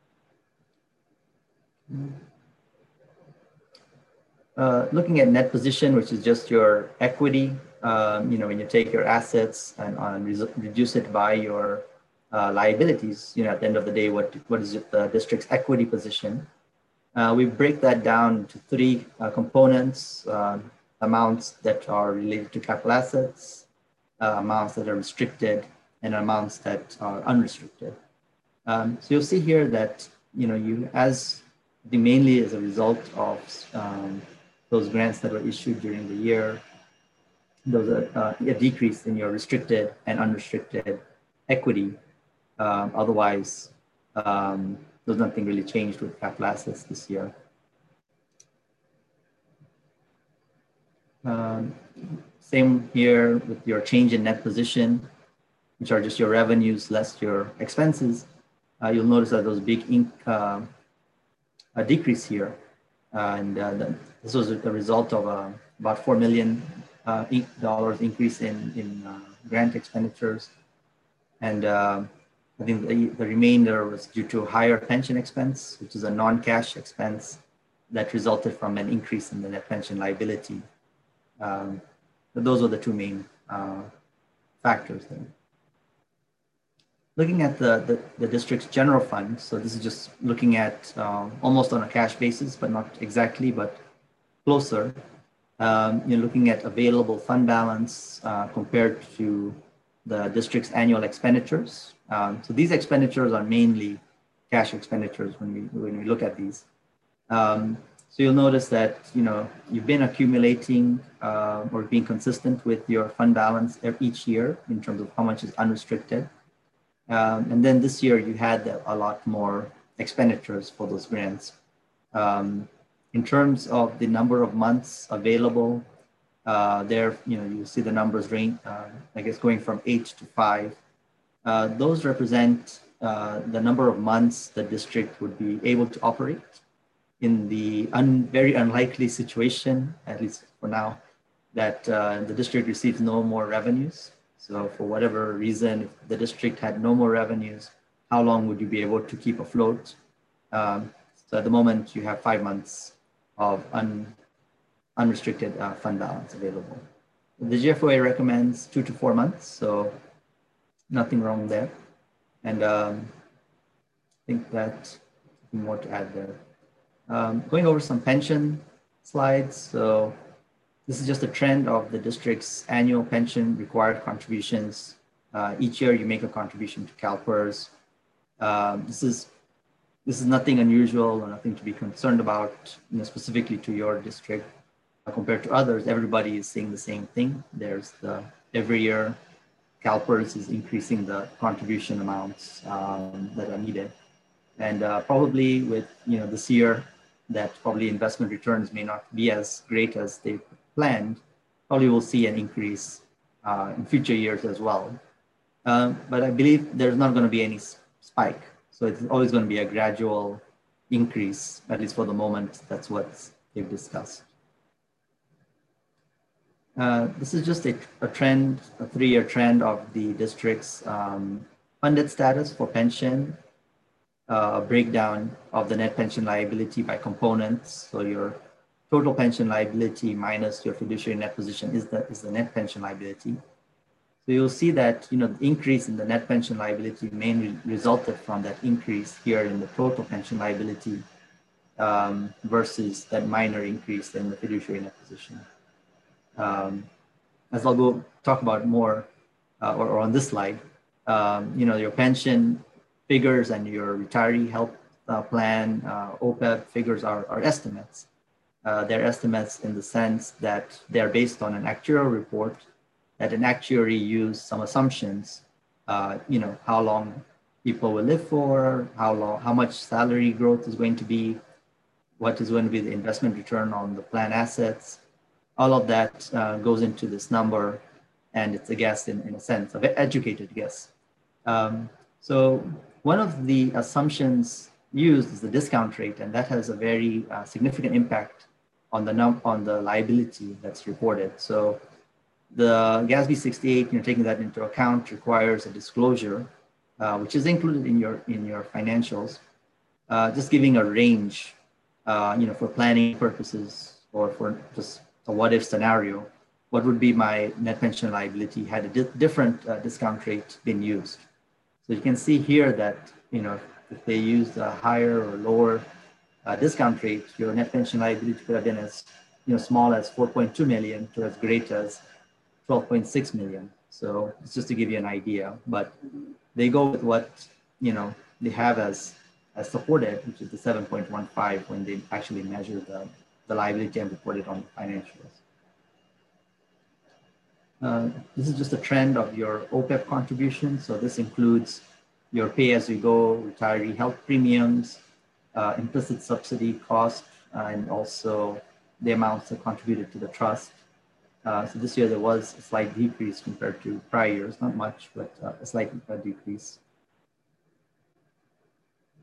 Uh, looking at net position, which is just your equity, um, you know, when you take your assets and, and re reduce it by your uh, liabilities, you know, at the end of the day, what, what is the district's equity position? Uh, we break that down into three uh, components, uh, amounts that are related to capital assets, uh, amounts that are restricted, and amounts that are unrestricted. Um, so you'll see here that, you know, you as the mainly as a result of um, those grants that were issued during the year, there was a, uh, a decrease in your restricted and unrestricted equity. Um, otherwise, um, there's nothing really changed with capital assets this year. Um, same here with your change in net position, which are just your revenues less your expenses. Uh, you'll notice that those big ink, uh, a decrease here. Uh, and uh, the, this was a result of a about four million dollars uh, increase in, in uh, grant expenditures. And uh, I think the, the remainder was due to higher pension expense, which is a non-cash expense that resulted from an increase in the net pension liability. Um, but those were the two main uh, factors there. Looking at the, the, the district's general fund, so this is just looking at um, almost on a cash basis, but not exactly, but closer. Um, you're looking at available fund balance uh, compared to the district's annual expenditures. Um, so these expenditures are mainly cash expenditures when we, when we look at these. Um, so you'll notice that, you know, you've been accumulating uh, or being consistent with your fund balance each year in terms of how much is unrestricted. Um, and then this year you had a lot more expenditures for those grants. Um, in terms of the number of months available, uh, there, you know, you see the numbers range, uh, I guess, going from eight to five. Uh, those represent uh, the number of months the district would be able to operate in the un very unlikely situation, at least for now, that uh, the district receives no more revenues. So for whatever reason, if the district had no more revenues, how long would you be able to keep afloat? Um, so at the moment, you have five months of un, unrestricted uh, fund balance available. The G F O A recommends two to four months, so nothing wrong there. And um, I think that nothing more to add there. Um, going over some pension slides. So this is just a trend of the district's annual pension required contributions. Uh, each year you make a contribution to CalPERS. Um, this is this is nothing unusual or nothing to be concerned about, you know, specifically to your district. Uh, compared to others, everybody is saying the same thing. There's the every year CalPERS is increasing the contribution amounts um, that are needed, and uh, probably with, you know, this year that probably investment returns may not be as great as they planned. Probably will see an increase uh, in future years as well. Um, but I believe there's not going to be any spike. So it's always going to be a gradual increase, at least for the moment. That's what they've discussed. Uh, this is just a, a trend, a three-year trend of the district's um, funded status for pension, uh, a breakdown of the net pension liability by components. So your total pension liability minus your fiduciary net position is the, is the net pension liability. So you'll see that, you know, the increase in the net pension liability mainly resulted from that increase here in the total pension liability um, versus that minor increase in the fiduciary net position. Um, as I'll go talk about more, uh, or, or on this slide, um, you know, your pension figures and your retiree health uh, plan, uh, O P E B figures are, are estimates. Uh, they're estimates in the sense that they're based on an actuarial report that an actuary used some assumptions, uh, you know, how long people will live for, how long, how much salary growth is going to be, what is going to be the investment return on the plan assets. All of that uh, goes into this number, and it's a guess in, in a sense, an educated guess. Um, so one of the assumptions used is the discount rate, and that has a very uh, significant impact on the num on the liability that's reported. So the GASB sixty-eight, you know, taking that into account, requires a disclosure, uh, which is included in your in your financials, uh, just giving a range, uh, you know, for planning purposes or for just a what-if scenario. What would be my net pension liability had a di different uh, discount rate been used? So you can see here that, you know, if they used a higher or lower uh, discount rate, your net pension liability could have been as, you know, small as four point two million to as great as twelve point six million. So it's just to give you an idea, but they go with what, you know, they have as, as supported, which is the seven point one five when they actually measure the, the liability and report it on the financials. Uh, this is just a trend of your O P E B contribution. So this includes your pay-as-you-go retiree health premiums, uh, implicit subsidy cost, uh, and also the amounts that contributed to the trust. Uh, so this year there was a slight decrease compared to prior years, not much, but uh, a slight uh, decrease.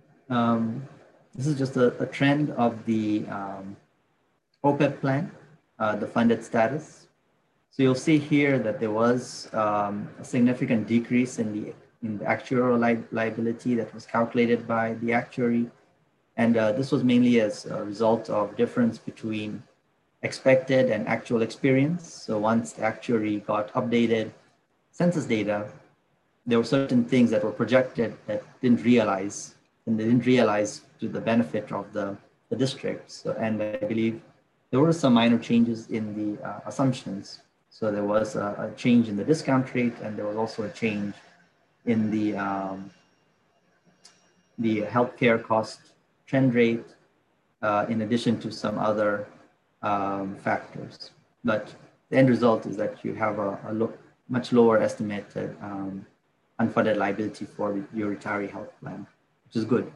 Um, this is just a, a trend of the um, O P E B plan. uh, the funded status. So you'll see here that there was um, a significant decrease in the in the actuarial li liability that was calculated by the actuary. And uh, this was mainly as a result of difference between expected and actual experience. So once the actuary got updated census data, there were certain things that were projected that didn't realize, and they didn't realize to the benefit of the, the district. So, and I believe there were some minor changes in the uh, assumptions. So there was a, a change in the discount rate, and there was also a change in the, um, the healthcare cost trend rate, uh, in addition to some other um, factors. But the end result is that you have a, a lo much lower estimated um, unfunded liability for your retiree health plan, which is good.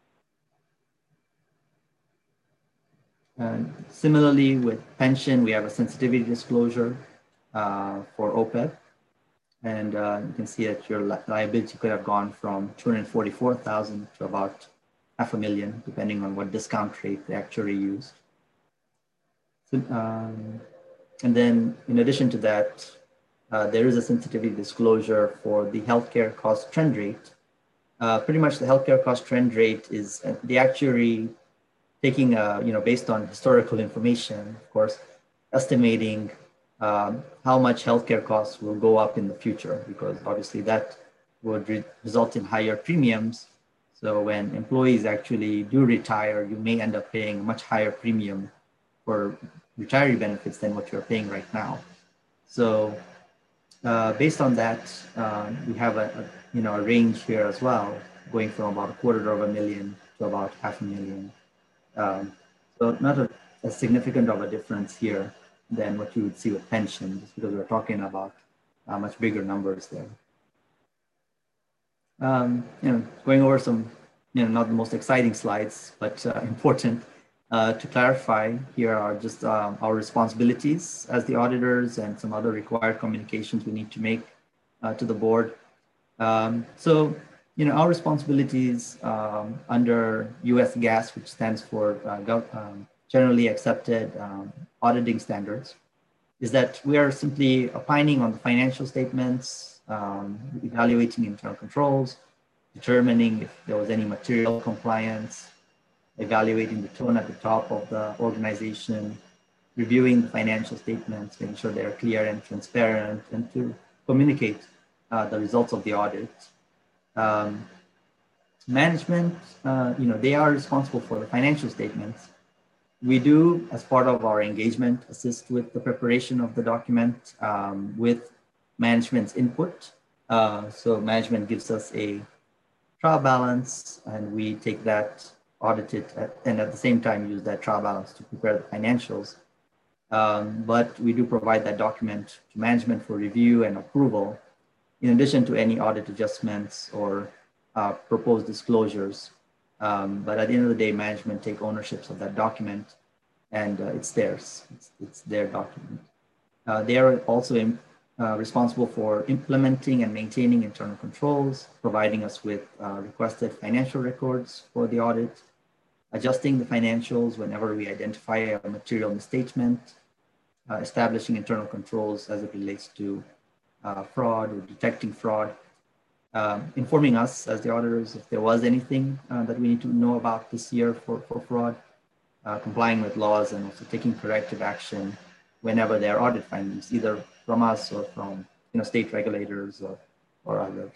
And similarly with pension, we have a sensitivity disclosure uh, for O P E B. And uh, you can see that your li liability could have gone from two hundred forty-four thousand to about half a million, depending on what discount rate they actually used. So, um, and then in addition to that, uh, there is a sensitivity disclosure for the healthcare cost trend rate. Uh, pretty much the healthcare cost trend rate is uh, the actuary taking, uh, you know, based on historical information, of course, estimating um, how much healthcare costs will go up in the future, because obviously that would re result in higher premiums. So when employees actually do retire, you may end up paying a much higher premium for retiree benefits than what you're paying right now. So uh, based on that, uh, we have a, a you know a range here as well, going from about a quarter of a million to about half a million. Um, so not a, a significant of a difference here than what you would see with pension, just because we're talking about uh, much bigger numbers there. Um, you know, going over some, you know, not the most exciting slides, but uh, important uh, to clarify. Here are just um, our responsibilities as the auditors and some other required communications we need to make uh, to the board. Um, so, you know, our responsibilities um, under U S G A S, which stands for uh, um, Generally Accepted um, Auditing Standards, is that we are simply opining on the financial statements, um, evaluating internal controls, determining if there was any material compliance, evaluating the tone at the top of the organization, reviewing the financial statements, making sure they're clear and transparent, and to communicate uh, the results of the audit. Um, management, uh, you know, they are responsible for the financial statements. We do, as part of our engagement, assist with the preparation of the document um, with management's input. Uh, so management gives us a trial balance, and we take that, audit it, at, and at the same time use that trial balance to prepare the financials. Um, but we do provide that document to management for review and approval, in addition to any audit adjustments or uh, proposed disclosures. Um, but at the end of the day, management take ownership of that document, and uh, it's theirs. It's, it's their document. Uh, they are also in, uh, responsible for implementing and maintaining internal controls, providing us with uh, requested financial records for the audit, adjusting the financials whenever we identify a material misstatement, uh, establishing internal controls as it relates to uh, fraud or detecting fraud, Um, informing us as the auditors if there was anything uh, that we need to know about this year for, for fraud, uh, complying with laws, and also taking corrective action whenever there are audit findings, either from us or from you know, state regulators or, or others.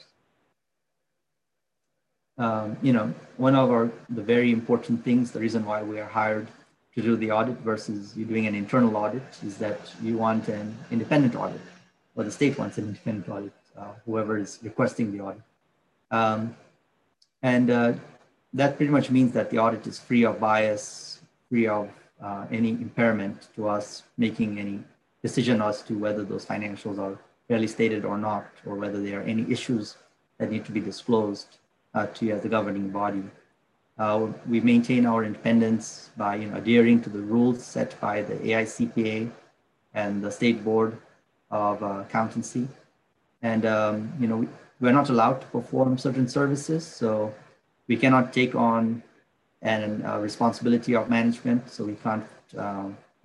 Um, you know, one of our the very important things, the reason why we are hired to do the audit versus you doing an internal audit, is that you want an independent audit, or the state wants an independent audit. Uh, whoever is requesting the audit. Um, and uh, that pretty much means that the audit is free of bias, free of uh, any impairment to us making any decision as to whether those financials are fairly stated or not, or whether there are any issues that need to be disclosed uh, to you as the governing body. Uh, we maintain our independence by you know, adhering to the rules set by the A I C P A and the State Board of uh, Accountancy. And, um, you know, we, we're not allowed to perform certain services, so we cannot take on an uh, responsibility of management. So we can't um,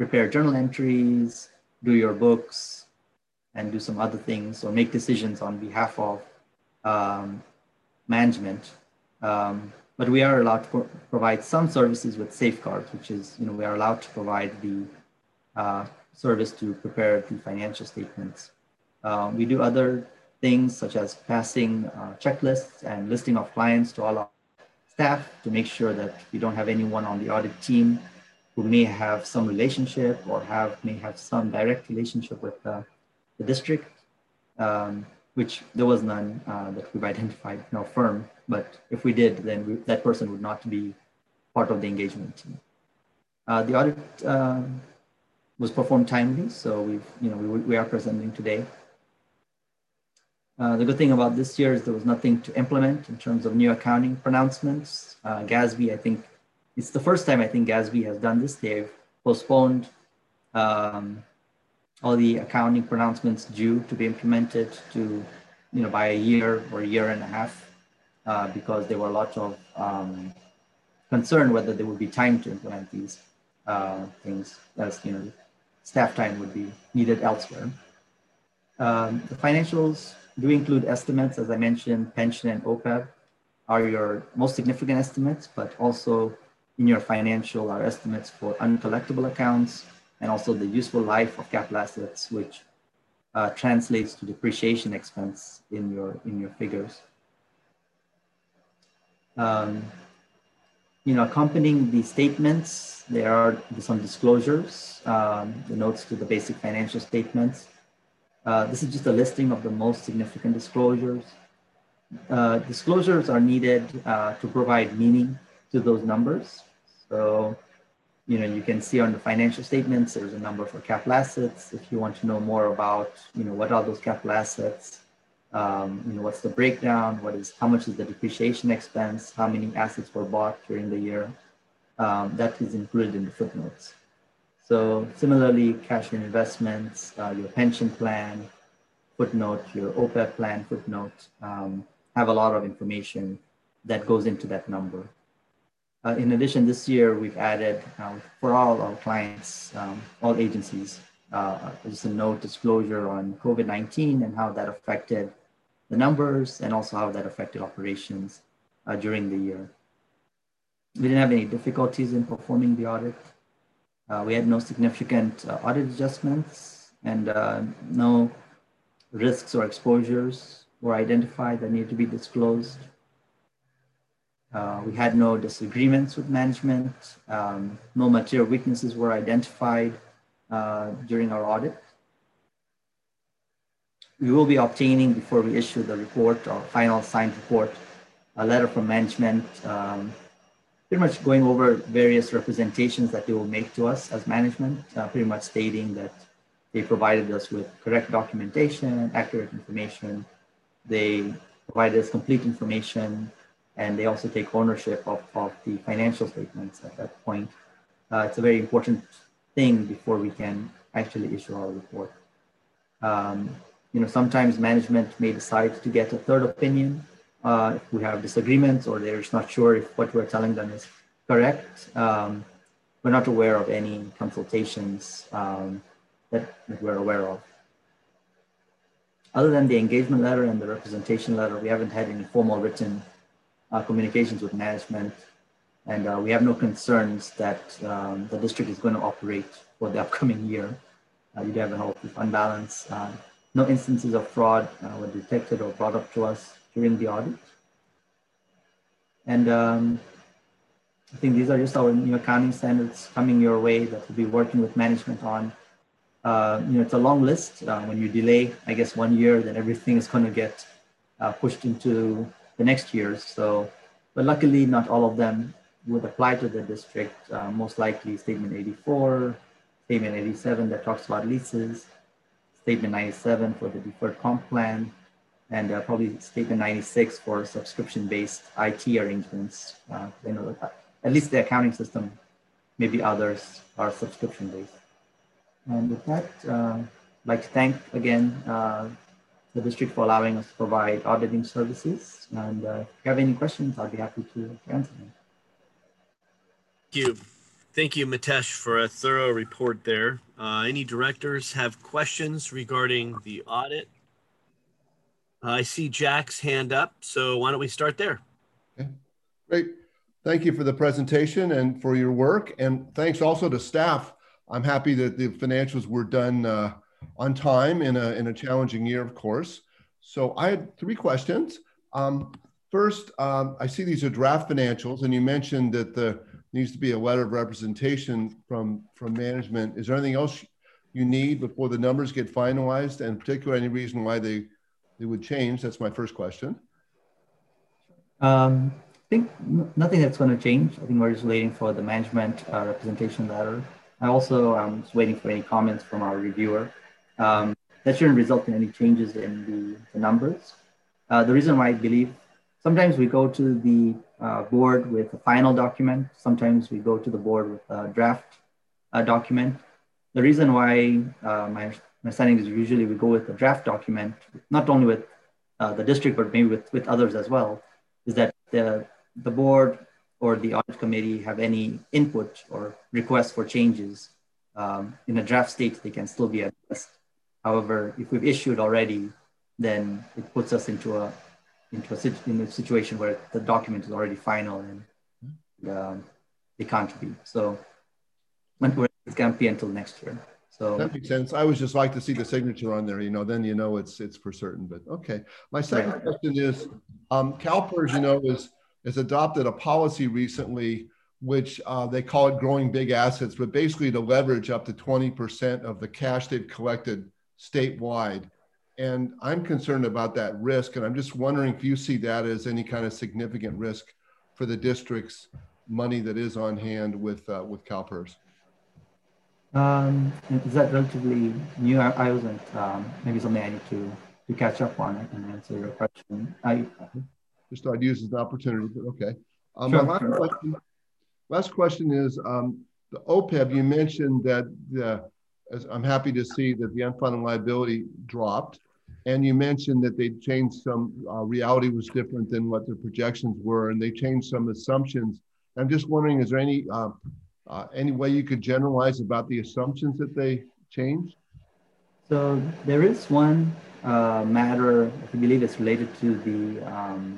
prepare journal entries, do your books, and do some other things, or make decisions on behalf of um, management. Um, but we are allowed to pro provide some services with safeguards, which is, you know, we are allowed to provide the uh, service to prepare the financial statements. Uh, we do other things such as passing uh, checklists and listing of clients to all our staff to make sure that we don't have anyone on the audit team who may have some relationship or have may have some direct relationship with uh, the district, um, which there was none uh, that we've identified in our firm. But if we did, then we, that person would not be part of the engagement team. Uh, the audit uh, was performed timely, so we've, you know, we, we are presenting today. Uh, the good thing about this year is there was nothing to implement in terms of new accounting pronouncements. Uh, G A S B, I think, it's the first time I think G A S B has done this. They've postponed um, all the accounting pronouncements due to be implemented to, you know, by a year or a year and a half, uh, because there were a lot of um, concern whether there would be time to implement these uh, things, as, you know, staff time would be needed elsewhere. Um, the financials do include estimates, as I mentioned. Pension and O P E B are your most significant estimates, but also in your financial are estimates for uncollectible accounts and also the useful life of capital assets, which uh, translates to depreciation expense in your in your figures. Um, you know, accompanying the statements, there are some disclosures, um, the notes to the basic financial statements. Uh, this is just a listing of the most significant disclosures. Uh, disclosures are needed uh, to provide meaning to those numbers. So, you know, you can see on the financial statements, there's a number for capital assets. If you want to know more about, you know, what are those capital assets, um, you know, what's the breakdown, what is, how much is the depreciation expense, how many assets were bought during the year, um, that is included in the footnotes. So similarly, cash and investments, uh, your pension plan, footnote, your O P E B plan, footnote, um, have a lot of information that goes into that number. Uh, in addition, this year we've added uh, for all our clients, um, all agencies, uh, just a note disclosure on COVID nineteen and how that affected the numbers and also how that affected operations uh, during the year. We didn't have any difficulties in performing the audit. Uh, we had no significant uh, audit adjustments, and uh, no risks or exposures were identified that need to be disclosed. Uh, we had no disagreements with management. Um, no material weaknesses were identified uh, during our audit. We will be obtaining, before we issue the report, our final signed report, a letter from management, um, pretty much going over various representations that they will make to us as management, uh, pretty much stating that they provided us with correct documentation, accurate information. They provided us complete information, and they also take ownership of, of the financial statements at that point. Uh, it's a very important thing before we can actually issue our report. Um, you know, sometimes management may decide to get a third opinion uh, if we have disagreements or they're just not sure if what we're telling them is correct. Um, we're not aware of any consultations um, that, that we're aware of. Other than the engagement letter and the representation letter, we haven't had any formal written uh, communications with management, and uh, we have no concerns that um, the district is going to operate for the upcoming year. Uh, you do have a healthy fund balance. Uh, no instances of fraud uh, were detected or brought up to us during the audit. And um, I think these are just our new accounting standards coming your way that we'll be working with management on. Uh, you know, it's a long list. Uh, when you delay, I guess, one year, then everything is going to get uh, pushed into the next years. So, but luckily, not all of them would apply to the district. Uh, most likely, Statement eighty-four, Statement eighty-seven that talks about leases, Statement ninety-seven for the deferred comp plan, and uh, probably Statement ninety-six for subscription-based I T arrangements. Uh, you know, at least the accounting system, maybe others are subscription-based. And with that, uh, I'd like to thank again uh, the district for allowing us to provide auditing services. And uh, if you have any questions, I'll be happy to answer them. Thank you. Thank you, Mitesh, for a thorough report there. Uh, any directors have questions regarding the audit? I see Jack's hand up, so why don't we start there? Okay. Great. Thank you for the presentation and for your work. And thanks also to staff. I'm happy that the financials were done uh, on time in a, in a challenging year, of course. So I had three questions. Um, first, um, I see these are draft financials, and you mentioned that there needs to be a letter of representation from, from management. Is there anything else you need before the numbers get finalized? And in particular, any reason why they, they would change? That's my first question. Um, I think nothing that's going to change. I think we're just waiting for the management uh, representation letter. I also am um, just waiting for any comments from our reviewer. Um, that shouldn't result in any changes in the, the numbers. Uh, the reason why I believe sometimes we go to the uh, board with a final document. Sometimes we go to the board with a draft uh, document. The reason why uh, my understanding is usually we go with a draft document, not only with uh, the district, but maybe with, with others as well, is that the, the board or the audit committee have any input or requests for changes um, in a draft state, they can still be addressed. However, if we've issued already, then it puts us into a into a, in a situation where the document is already final and um, it can't be. So it can't be until next year. So that makes sense. I would just like to see the signature on there, you know, then you know it's it's for certain, but okay. My second right. question is, um, CalPERS, you know, is, has adopted a policy recently, which uh, they call it growing big assets, but basically to leverage up to twenty percent of the cash they've collected statewide. And I'm concerned about that risk. And I'm just wondering if you see that as any kind of significant risk for the district's money that is on hand with, uh, with CalPERS. Um, is that relatively new? I, I wasn't, um, maybe something I need to, to catch up on it and answer your question. I just thought I'd use it as an opportunity, but okay. Um, sure, my last, sure. question, last question is um, the O P E B, you mentioned that the, as I'm happy to see that the unfunded liability dropped. And you mentioned that they changed some, uh, reality was different than what their projections were, and they changed some assumptions. I'm just wondering, is there any, uh, uh, any way you could generalize about the assumptions that they changed? So there is one uh, matter, I believe it's related to the um,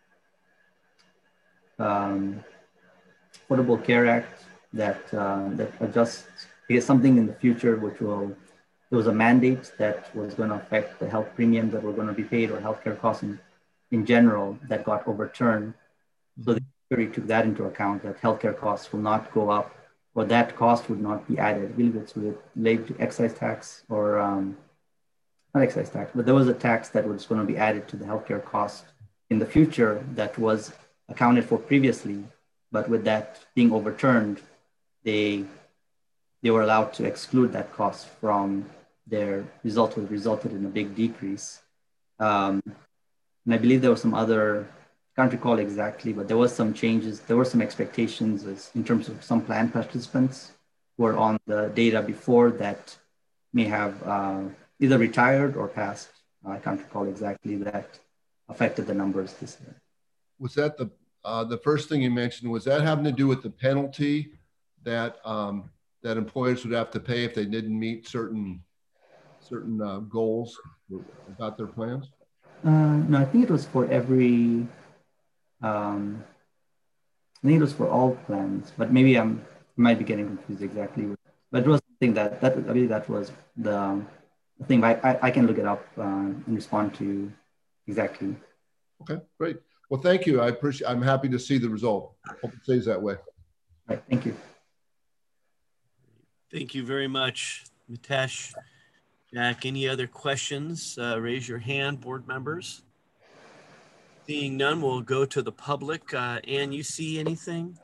um, Affordable Care Act that, uh, that adjusts, is something in the future which will, there was a mandate that was going to affect the health premiums that were going to be paid or healthcare costs in, in general that got overturned. So the jury took that into account, that healthcare costs will not go up, or that cost would not be added. I believe it's related to excise tax or um, not excise tax, but there was a tax that was going to be added to the healthcare cost in the future that was accounted for previously, but with that being overturned, they they were allowed to exclude that cost from their result, which resulted in a big decrease. Um, and I believe there were some other, I can't recall exactly, but there was some changes. There were some expectations as, in terms of some plan participants who were on the data before that may have uh, either retired or passed. I can't recall exactly, that affected the numbers this year. Was that the uh, the first thing you mentioned? Was that having to do with the penalty that um, that employers would have to pay if they didn't meet certain certain uh, goals about their plans? Uh, no, I think it was for every. Um, I think it was for all plans, but maybe I'm I might be getting confused exactly. But it was something that that I believe that was the, um, the thing. I, I I can look it up uh, and respond to you exactly. Okay, great. Well, thank you. I appreciate. I'm happy to see the result. Hope it stays that way. All right. Thank you. Thank you very much, Mitesh. Jack, any other questions? Uh, raise your hand, board members. Seeing none, we'll go to the public. Uh, Ann, you see anything?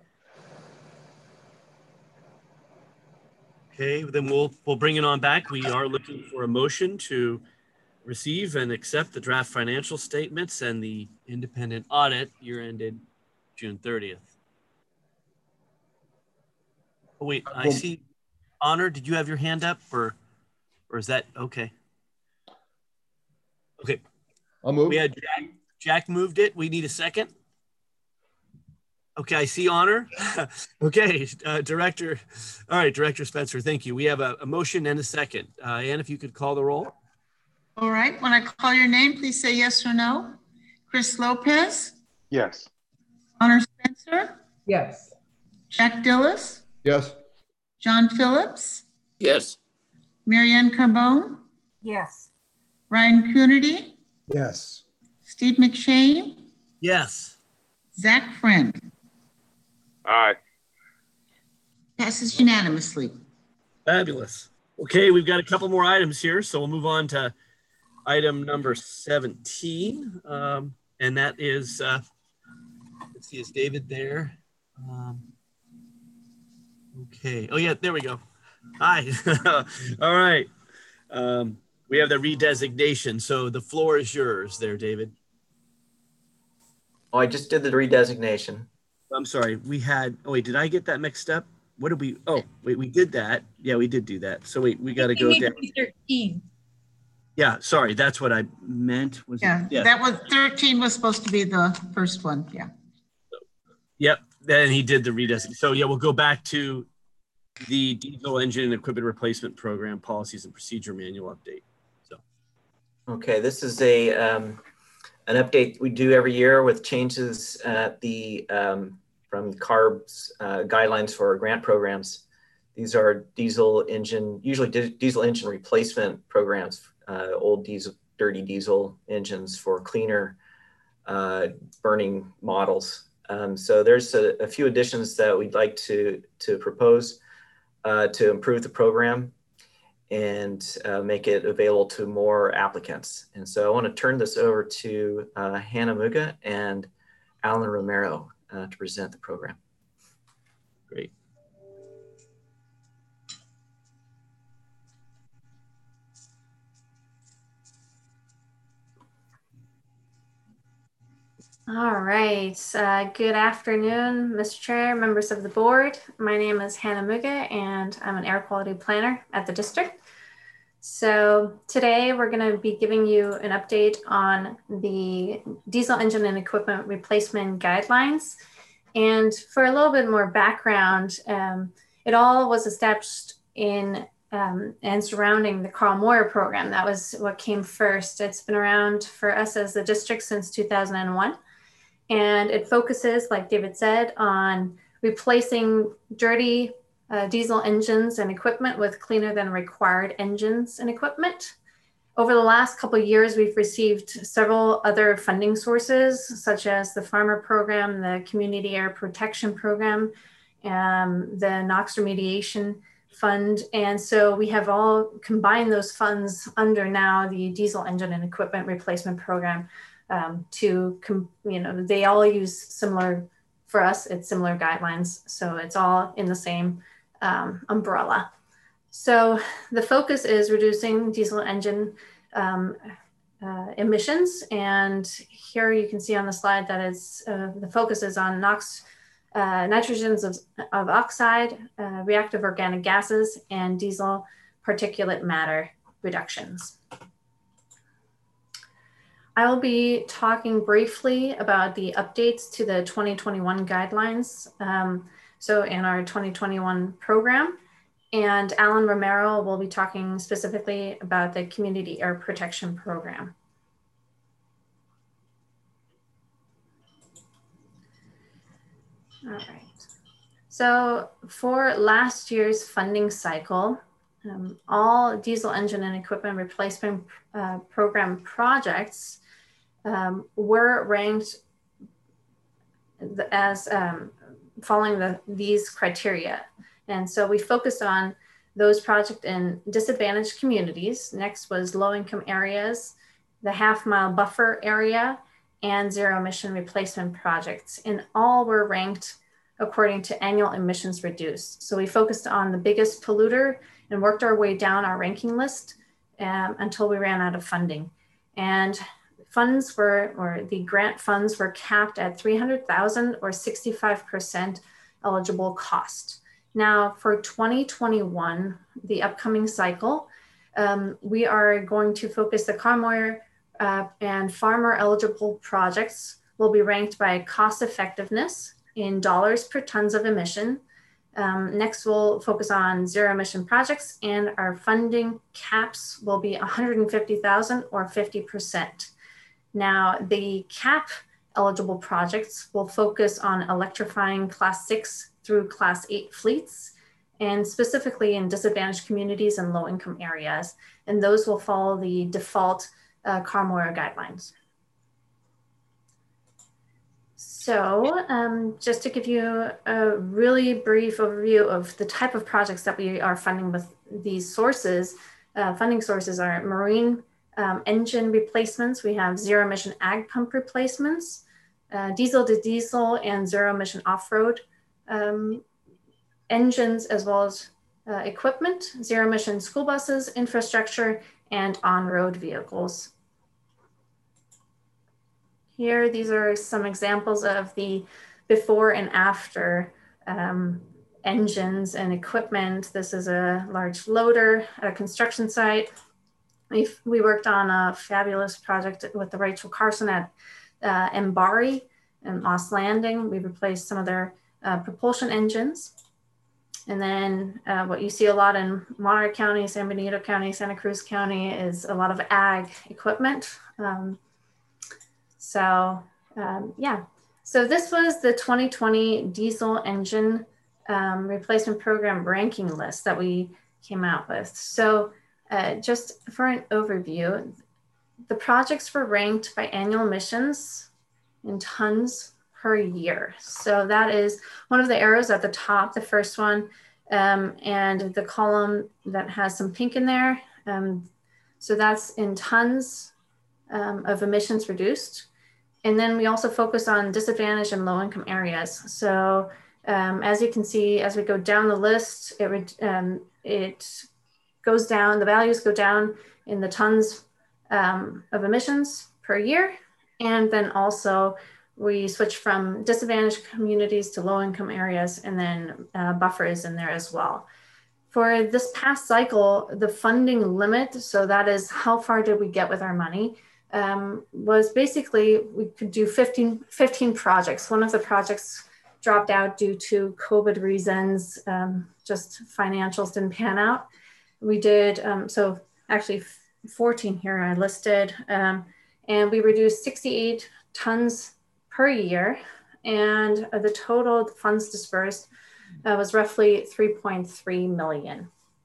Okay, then we'll we'll bring it on back. We are looking for a motion to receive and accept the draft financial statements and the independent audit year ended June thirtieth. Oh, wait, I see. Honor, did you have your hand up, or or is that okay? Okay. I'll move. We had Jack. Jack moved it. We need a second. Okay, I see honor. Okay, uh, Director. All right, Director Spencer, thank you. We have a, a motion and a second. Uh, Ann, if you could call the roll. All right, when I call your name, please say yes or no. Chris Lopez, Yes. Honor Spencer, Yes. Jack Dillis, Yes. John Phillips, Yes. Marianne Carbone, Yes. Ryan Coonerty, Yes. Steve McShane, Yes. Zach Friend. Aye. Passes unanimously. Fabulous. Okay, we've got a couple more items here, so we'll move on to item number seventeen. Um, and that is, uh, let's see, is David there? Um, okay. Oh, yeah, there we go. Hi. All right. Um, we have the redesignation. So the floor is yours there, David. Oh, I just did the redesignation. I'm sorry. We had, oh, wait, did I get that mixed up? What did we, oh, wait, we did that. Yeah, we did do that. So wait, we got to go down. thirteen. Yeah, sorry. That's what I meant. Was Yeah, it? Yeah. that was thirteen was supposed to be the first one. Yeah. Yep. Then he did the redesignation. So yeah, we'll go back to the diesel engine and equipment replacement program policies and procedure manual update. So. Okay, this is a um, an update we do every year with changes at the um, from CARB's uh, guidelines for grant programs. These are diesel engine, usually di diesel engine replacement programs, uh, old diesel, dirty diesel engines for cleaner uh, burning models. Um, so there's a, a few additions that we'd like to, to propose uh, to improve the program and uh, make it available to more applicants. And so I want to turn this over to uh, Hannah Muga and Alan Romero uh, to present the program. Great. All right. Uh, good afternoon, Mister Chair, members of the board. My name is Hannah Muga, and I'm an air quality planner at the district. So today we're going to be giving you an update on the diesel engine and equipment replacement guidelines. And for a little bit more background, um, it all was established in um, and surrounding the Carl Moyer program. That was what came first. It's been around for us as the district since two thousand one. And it focuses, like David said, on replacing dirty uh, diesel engines and equipment with cleaner than required engines and equipment. Over the last couple of years, we've received several other funding sources, such as the Farmer Program, the Community Air Protection Program, um, the NOx Remediation Fund. And so we have all combined those funds under now the Diesel Engine and Equipment Replacement Program. Um, to, you know, they all use similar, for us, it's similar guidelines. So it's all in the same um, umbrella. So the focus is reducing diesel engine um, uh, emissions. And here you can see on the slide that it's, uh, the focus is on NOx, uh, nitrogens of, of oxide, uh, reactive organic gases, and diesel particulate matter reductions. I will be talking briefly about the updates to the twenty twenty-one guidelines. Um, so in our twenty twenty-one program, and Alan Romero will be talking specifically about the Community Air Protection Program. All right. So for last year's funding cycle, um, all diesel engine and equipment replacement uh, program projects Um, were ranked as um, following the, these criteria. And so we focused on those projects in disadvantaged communities. Next was low-income areas, the half-mile buffer area, and zero-emission replacement projects. And all were ranked according to annual emissions reduced. So we focused on the biggest polluter and worked our way down our ranking list um, until we ran out of funding. And funds were, or the grant funds were capped at three hundred thousand or sixty-five percent eligible cost. Now for twenty twenty-one, the upcoming cycle, um, we are going to focus the Carl Moyer uh, and farmer eligible projects will be ranked by cost effectiveness, in dollars per tons of emission. Um, next, we'll focus on zero emission projects, and our funding caps will be one hundred fifty thousand or fifty percent. Now, the cap eligible projects will focus on electrifying class six through class eight fleets, and specifically in disadvantaged communities and low income areas. And those will follow the default uh, CARMORA guidelines. So um, just to give you a really brief overview of the type of projects that we are funding with these sources, uh, funding sources are marine um, engine replacements. We have zero emission ag pump replacements, uh, diesel to diesel and zero emission off-road um, engines, as well as uh, equipment, zero emission school buses, infrastructure, and on-road vehicles. Here, these are some examples of the before and after um, engines and equipment. This is a large loader at a construction site. We've, we worked on a fabulous project with the Rachel Carson at uh, Mbari and Moss Landing. We replaced some of their uh, propulsion engines. And then uh, what you see a lot in Monterey County, San Benito County, Santa Cruz County is a lot of ag equipment. Um, So um, yeah, so this was the twenty twenty diesel engine um, replacement program ranking list that we came out with. So uh, just for an overview, the projects were ranked by annual emissions in tons per year. So that is one of the arrows at the top, the first one, um, and the column that has some pink in there. Um, so that's in tons um, of emissions reduced. And then we also focus on disadvantaged and low income areas. So um, as you can see, as we go down the list, it, would, um, it goes down, the values go down in the tons um, of emissions per year. And then also we switch from disadvantaged communities to low income areas, and then uh, buffers in there as well. For this past cycle, the funding limit, so that is how far did we get with our money, Um, was basically we could do fifteen, fifteen projects. One of the projects dropped out due to COVID reasons, um, just financials didn't pan out. We did, um, so actually fourteen here I listed, um, and we reduced sixty-eight tons per year, and uh, the total funds dispersed uh, was roughly three point three million.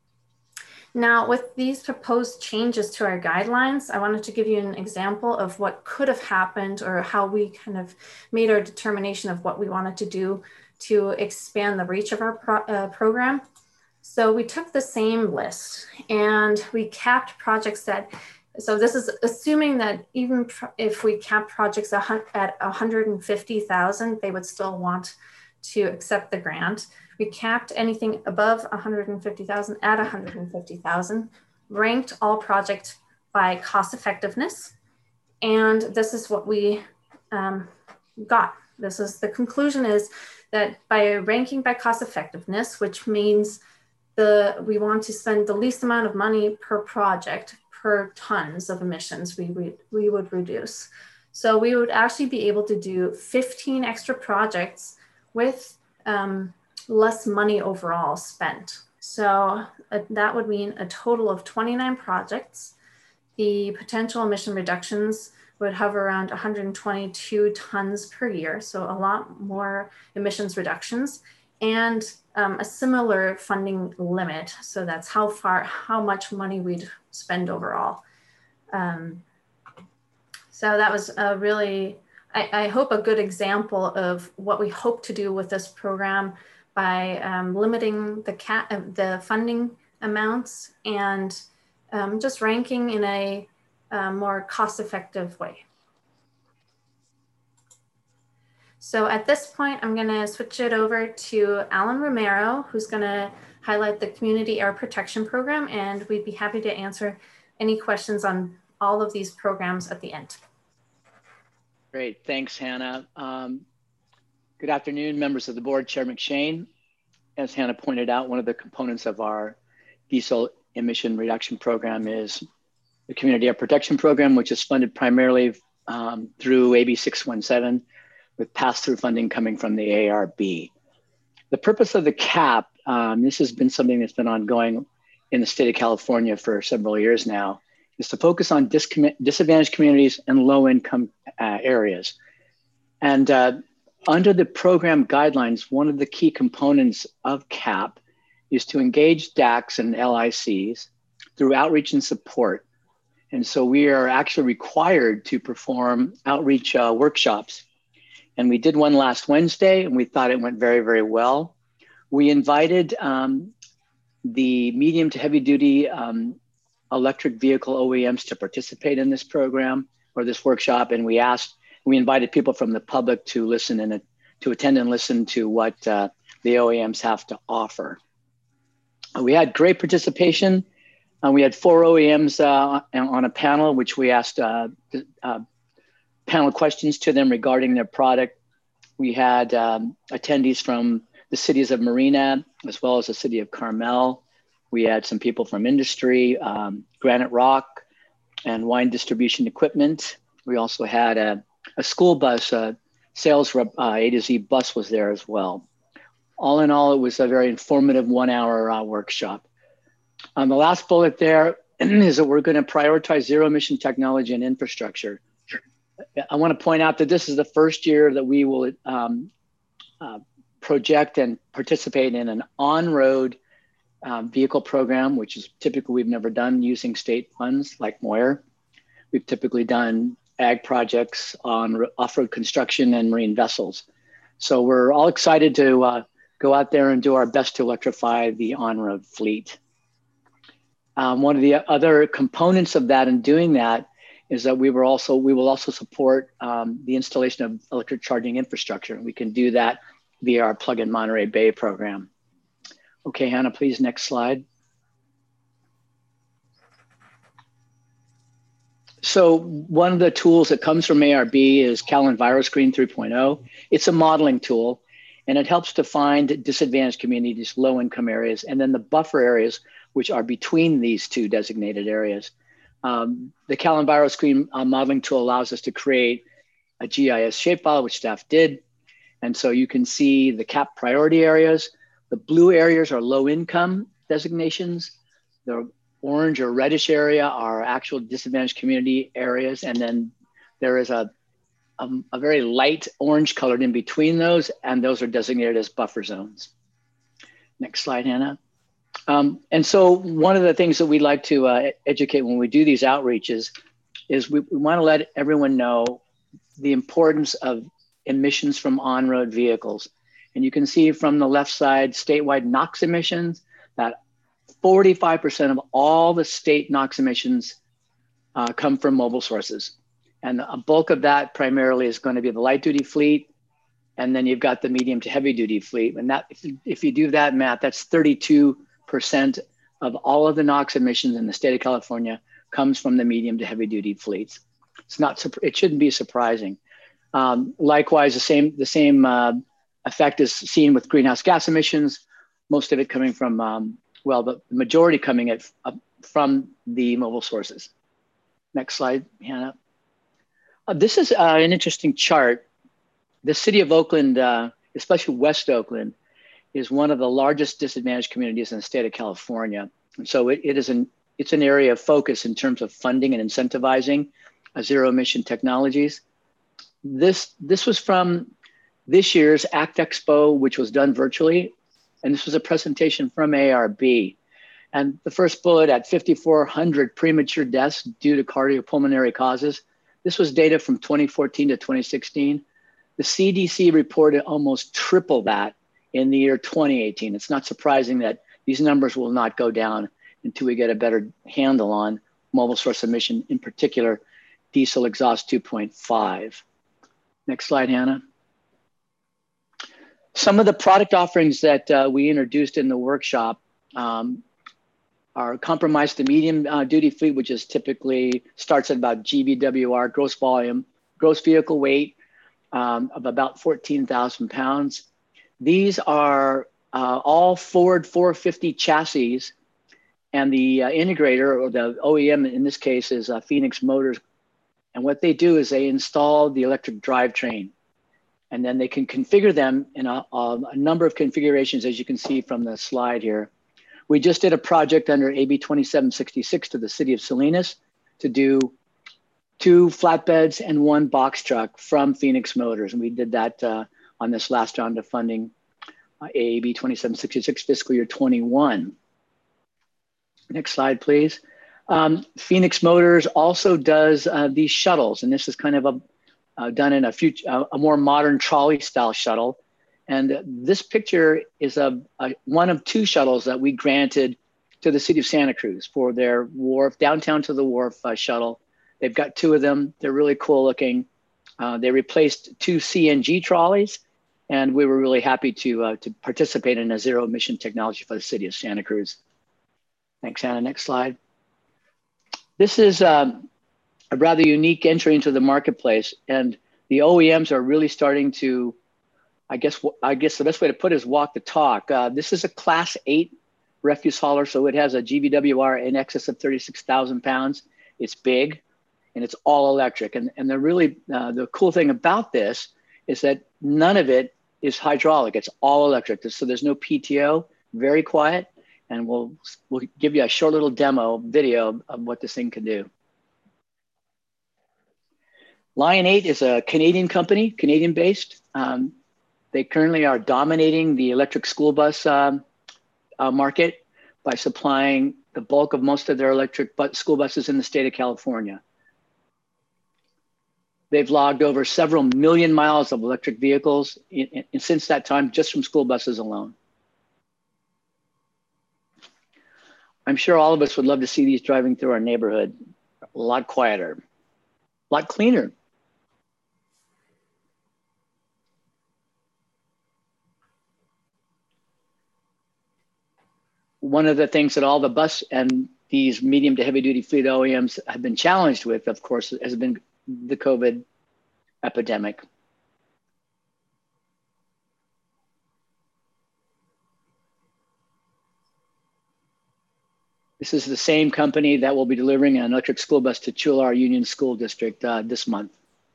Now, with these proposed changes to our guidelines, I wanted to give you an example of what could have happened, or how we kind of made our determination of what we wanted to do to expand the reach of our pro uh, program. So we took the same list and we capped projects that, so this is assuming that even if we capped projects at one hundred fifty thousand, they would still want to accept the grant. We capped anything above one hundred fifty thousand at one hundred fifty thousand, ranked all projects by cost effectiveness. And this is what we um, got. This is the conclusion, is that by ranking by cost effectiveness, which means the we want to spend the least amount of money per project per tons of emissions we, we, we would reduce. So we would actually be able to do fifteen extra projects with um, less money overall spent. So uh, that would mean a total of twenty-nine projects. The potential emission reductions would hover around one hundred twenty-two tons per year. So a lot more emissions reductions, and um, a similar funding limit. So that's how far, how much money we'd spend overall. Um, so that was a really, I, I hope, a good example of what we hope to do with this program by um, limiting the, cap, uh, the funding amounts and um, just ranking in a, a more cost-effective way. So at this point, I'm gonna switch it over to Alan Romero, who's gonna highlight the Community Air Protection Program, and we'd be happy to answer any questions on all of these programs at the end. Great, thanks, Hannah. Um, good afternoon, members of the board, Chair McShane. As Hannah pointed out, one of the components of our diesel emission reduction program is the Community Air Protection Program, which is funded primarily um, through A B six one seven, with pass-through funding coming from the A R B. The purpose of the cap, um, this has been something that's been ongoing in the state of California for several years now, is to focus on dis- disadvantaged communities and low-income uh, areas. And uh, under the program guidelines, one of the key components of CAP is to engage D A Cs and L I Cs through outreach and support. And so we are actually required to perform outreach uh, workshops. And we did one last Wednesday, and we thought it went very, very well. We invited um, the medium to heavy duty um, electric vehicle O E Ms to participate in this program or this workshop. And we asked, we invited people from the public to listen and uh, to attend and listen to what uh, the O E Ms have to offer. Uh, we had great participation. Uh, we had four O E Ms uh, on a panel, which we asked uh, uh, panel questions to them regarding their product. We had um, attendees from the cities of Marina, as well as the city of Carmel. We had some people from industry, um, Granite Rock, and wine distribution equipment. We also had a, a school bus, a sales rep, uh, A to Z bus was there as well. All in all, it was a very informative one hour uh, workshop. Um, the last bullet there is that we're going to prioritize zero emission technology and infrastructure. I want to point out that this is the first year that we will um, uh, project and participate in an on-road um, vehicle program, which is typically we've never done using state funds like Moyer. We've typically done ag projects on off-road construction and marine vessels. So we're all excited to uh, go out there and do our best to electrify the on-road fleet. Um, one of the other components of that in doing that is that we were also we will also support um, the installation of electric charging infrastructure. We can do that via our Plug in Monterey Bay program. Okay, Hannah, please, next slide. So one of the tools that comes from A R B is Cal EnviroScreen three point oh. It's a modeling tool, and it helps to find disadvantaged communities, low-income areas, and then the buffer areas, which are between these two designated areas. Um, the Cal EnviroScreen uh, modeling tool allows us to create a G I S shapefile, which staff did. And so you can see the CAP priority areas. The blue areas are low income designations. The orange or reddish area are actual disadvantaged community areas. And then there is a, a, a very light orange colored in between those, and those are designated as buffer zones. Next slide, Hannah. Um, and so one of the things that we like to uh, educate when we do these outreaches is we, we want to let everyone know the importance of emissions from on-road vehicles. And you can see from the left side, statewide NOx emissions, that forty-five percent of all the state NOx emissions uh, come from mobile sources. And a bulk of that primarily is going to be the light duty fleet. And then you've got the medium to heavy duty fleet. And that, if you, if you do that math, that's thirty-two percent of all of the NOx emissions in the state of California comes from the medium to heavy duty fleets. It's not, it shouldn't be surprising. Um, likewise, the same, the same uh, effect is seen with greenhouse gas emissions, most of it coming from, um, well, the majority coming at, uh, from the mobile sources. Next slide, Hannah. Uh, this is uh, an interesting chart. The city of Oakland, uh, especially West Oakland, is one of the largest disadvantaged communities in the state of California. And so it, it is an, it's an area of focus in terms of funding and incentivizing uh, zero emission technologies. This, this was from this year's ACT Expo, which was done virtually. And this was a presentation from A R B. And the first bullet at fifty-four hundred premature deaths due to cardiopulmonary causes. This was data from twenty fourteen to twenty sixteen. The C D C reported almost triple that in the year twenty eighteen. It's not surprising that these numbers will not go down until we get a better handle on mobile source emission, in particular, diesel exhaust two point five. Next slide, Hannah. Some of the product offerings that uh, we introduced in the workshop um, are compromised to medium uh, duty fleet, which is typically starts at about G V W R, gross volume, gross vehicle weight um, of about fourteen thousand pounds. These are uh, all Ford four fifty chassis, and the uh, integrator, or the O E M in this case, is uh, Phoenix Motors. And what they do is they install the electric drivetrain. and then they can configure them in a, a, a number of configurations, as you can see from the slide here. We just did a project under A B twenty-seven sixty-six to the city of Salinas to do two flatbeds and one box truck from Phoenix Motors. And we did that uh, on this last round of funding, uh, A B twenty-seven sixty-six fiscal year twenty-one. Next slide, please. Um, Phoenix Motors also does uh, these shuttles, and this is kind of a, uh, done in a, future, uh, a more modern trolley style shuttle. And this picture is a, a, one of two shuttles that we granted to the city of Santa Cruz for their wharf, downtown to the wharf uh, shuttle. They've got two of them. They're really cool looking. Uh, they replaced two C N G trolleys, and we were really happy to, uh, to participate in a zero emission technology for the city of Santa Cruz. Thanks, Anna. Next slide. This is um, a rather unique entry into the marketplace, and the O E Ms are really starting to, I guess, I guess the best way to put it is walk the talk. Uh, this is a class eight refuse hauler, so it has a G V W R in excess of thirty-six thousand pounds. It's big, and it's all electric. And, and the really, uh, the cool thing about this is that none of it is hydraulic. It's all electric. So there's no P T O, very quiet. And we'll, we'll give you a short little demo video of what this thing can do. Lion eight is a Canadian company, Canadian based. Um, they currently are dominating the electric school bus um, uh, market by supplying the bulk of most of their electric bus school buses in the state of California. They've logged over several million miles of electric vehicles in, in, since that time, just from school buses alone. I'm sure all of us would love to see these driving through our neighborhood. A lot quieter, a lot cleaner. One of the things that all the bus and these medium to heavy duty fleet O E Ms have been challenged with, of course, has been the COVID epidemic. This is the same company that will be delivering an electric school bus to Chular Union School District uh, this month.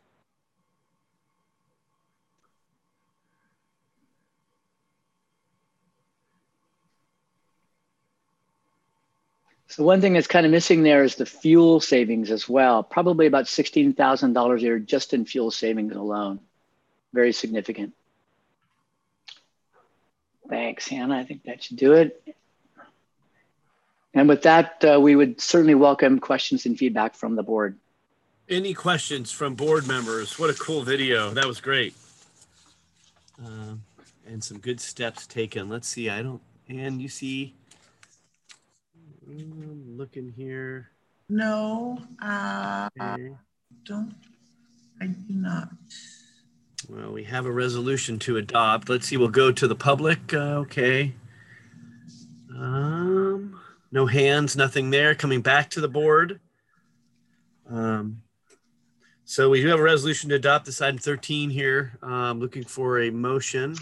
So one thing that's kind of missing there is the fuel savings as well. Probably about sixteen thousand dollars a year just in fuel savings alone. Very significant. Thanks, Hannah. I think that should do it. And with that, uh, we would certainly welcome questions and feedback from the board. Any questions from board members? What a cool video. That was great. Um, and some good steps taken. Let's see. I don't, and you see, I'm looking here. No, uh, Okay. don't, I do not. Well, we have a resolution to adopt. Let's see. We'll go to the public. Uh, okay. Um, no hands, nothing there. Coming back to the board. Um, so we do have a resolution to adopt this item thirteen here. Um, looking for a motion.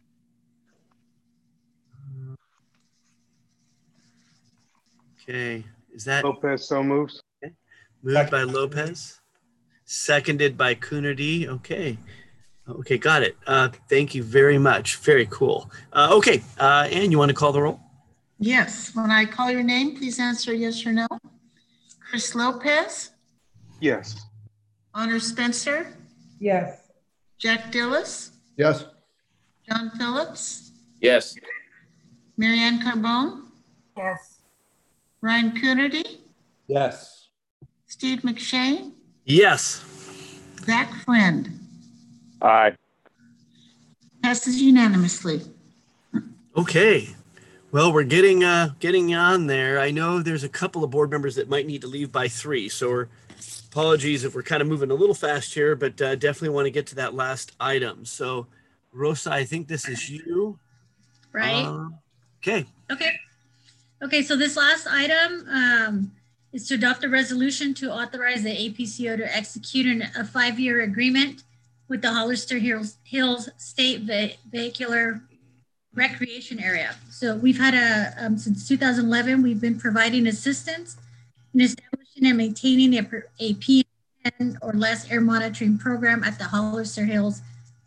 Okay, is that Lopez so moves. okay. Moved by Lopez, seconded by Coonerty. Okay, okay, got it. Uh, thank you very much. Very cool. Uh, okay, uh, Ann, you want to call the roll? Yes, when I call your name, please answer yes or no. Chris Lopez, Yes. Honor Spencer, Yes. Jack Dillis, Yes. John Phillips, Yes. Marianne Carbone, Yes. Ryan Coonerty, Yes. Steve McShane, Yes. Zach Friend. Aye. Passes unanimously. Okay. Well, we're getting uh, getting on there. I know there's a couple of board members that might need to leave by three, so we're, apologies if we're kind of moving a little fast here, but uh, definitely want to get to that last item. So, Rosa, I think this is you. Right? Uh, okay. Okay. Okay, so this last item um, is to adopt a resolution to authorize the A P C O to execute an, a five-year agreement with the Hollister Hills, Hills State Ve- Vehicular Recreation Area. So we've had a, um, since two thousand eleven, we've been providing assistance in establishing and maintaining a, a P M or less air monitoring program at the Hollister Hills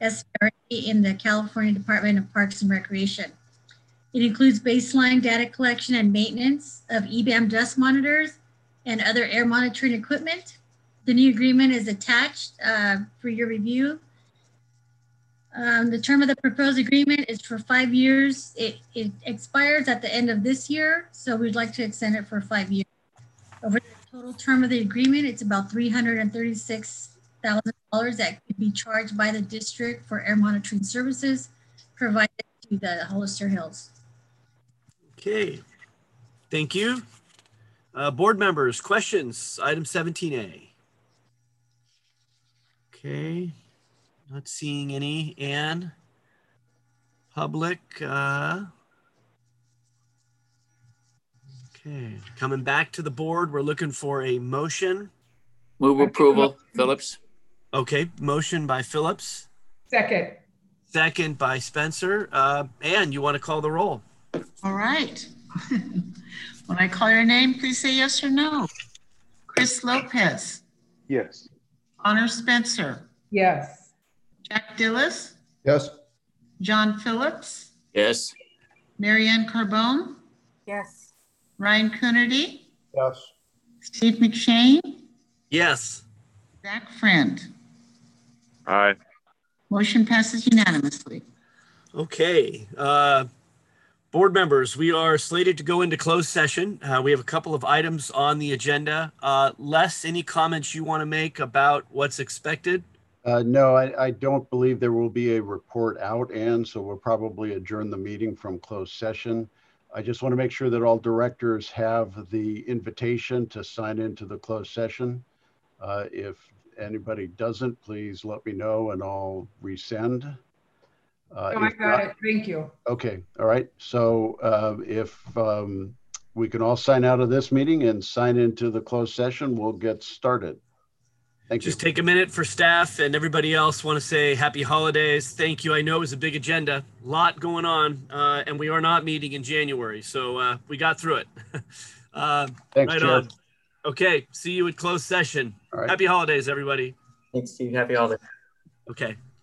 S R A in the California Department of Parks and Recreation. It includes baseline data collection and maintenance of E BAM dust monitors and other air monitoring equipment. The new agreement is attached uh, for your review. Um, the term of the proposed agreement is for five years. It, it expires at the end of this year, so we'd like to extend it for five years. Over the total term of the agreement, it's about three hundred thirty-six thousand dollars that could be charged by the district for air monitoring services provided to the Hollister Hills. Okay, thank you. Uh, board members, questions, item seventeen A. Okay, not seeing any. Ann, public, uh, okay, coming back to the board, we're looking for a motion. Move approval, Phillips. Okay, motion by Phillips. Second. Second by Spencer. Uh, Ann, you want to call the roll? All right. When I call your name, please say yes or no. Chris Lopez. Yes. Honor Spencer. Yes. Jack Dillis. Yes. John Phillips. Yes. Marianne Carbone. Yes. Ryan Coonerty. Yes. Steve McShane. Yes. Zach Friend. Aye. Motion passes unanimously. Okay. Uh, board members, we are slated to go into closed session. Uh, we have a couple of items on the agenda. Uh, Les, any comments you want to make about what's expected? Uh, no, I, I don't believe there will be a report out, and so we'll probably adjourn the meeting from closed session. I just want to make sure that all directors have the invitation to sign into the closed session. Uh, if anybody doesn't, please let me know and I'll resend. Uh, Oh, I if got not- it. Thank you. Okay, all right. So uh, if um, we can all sign out of this meeting and sign into the closed session, we'll get started. Thank you. Just take a minute for staff and everybody else. Want to say happy holidays. Thank you. I know it was a big agenda, a lot going on, uh, and we are not meeting in January, so uh, we got through it. uh, Thanks, right Chair. on. Okay, see you at closed session. All right. Happy holidays, everybody. Thanks, Steve. Happy holidays. Okay.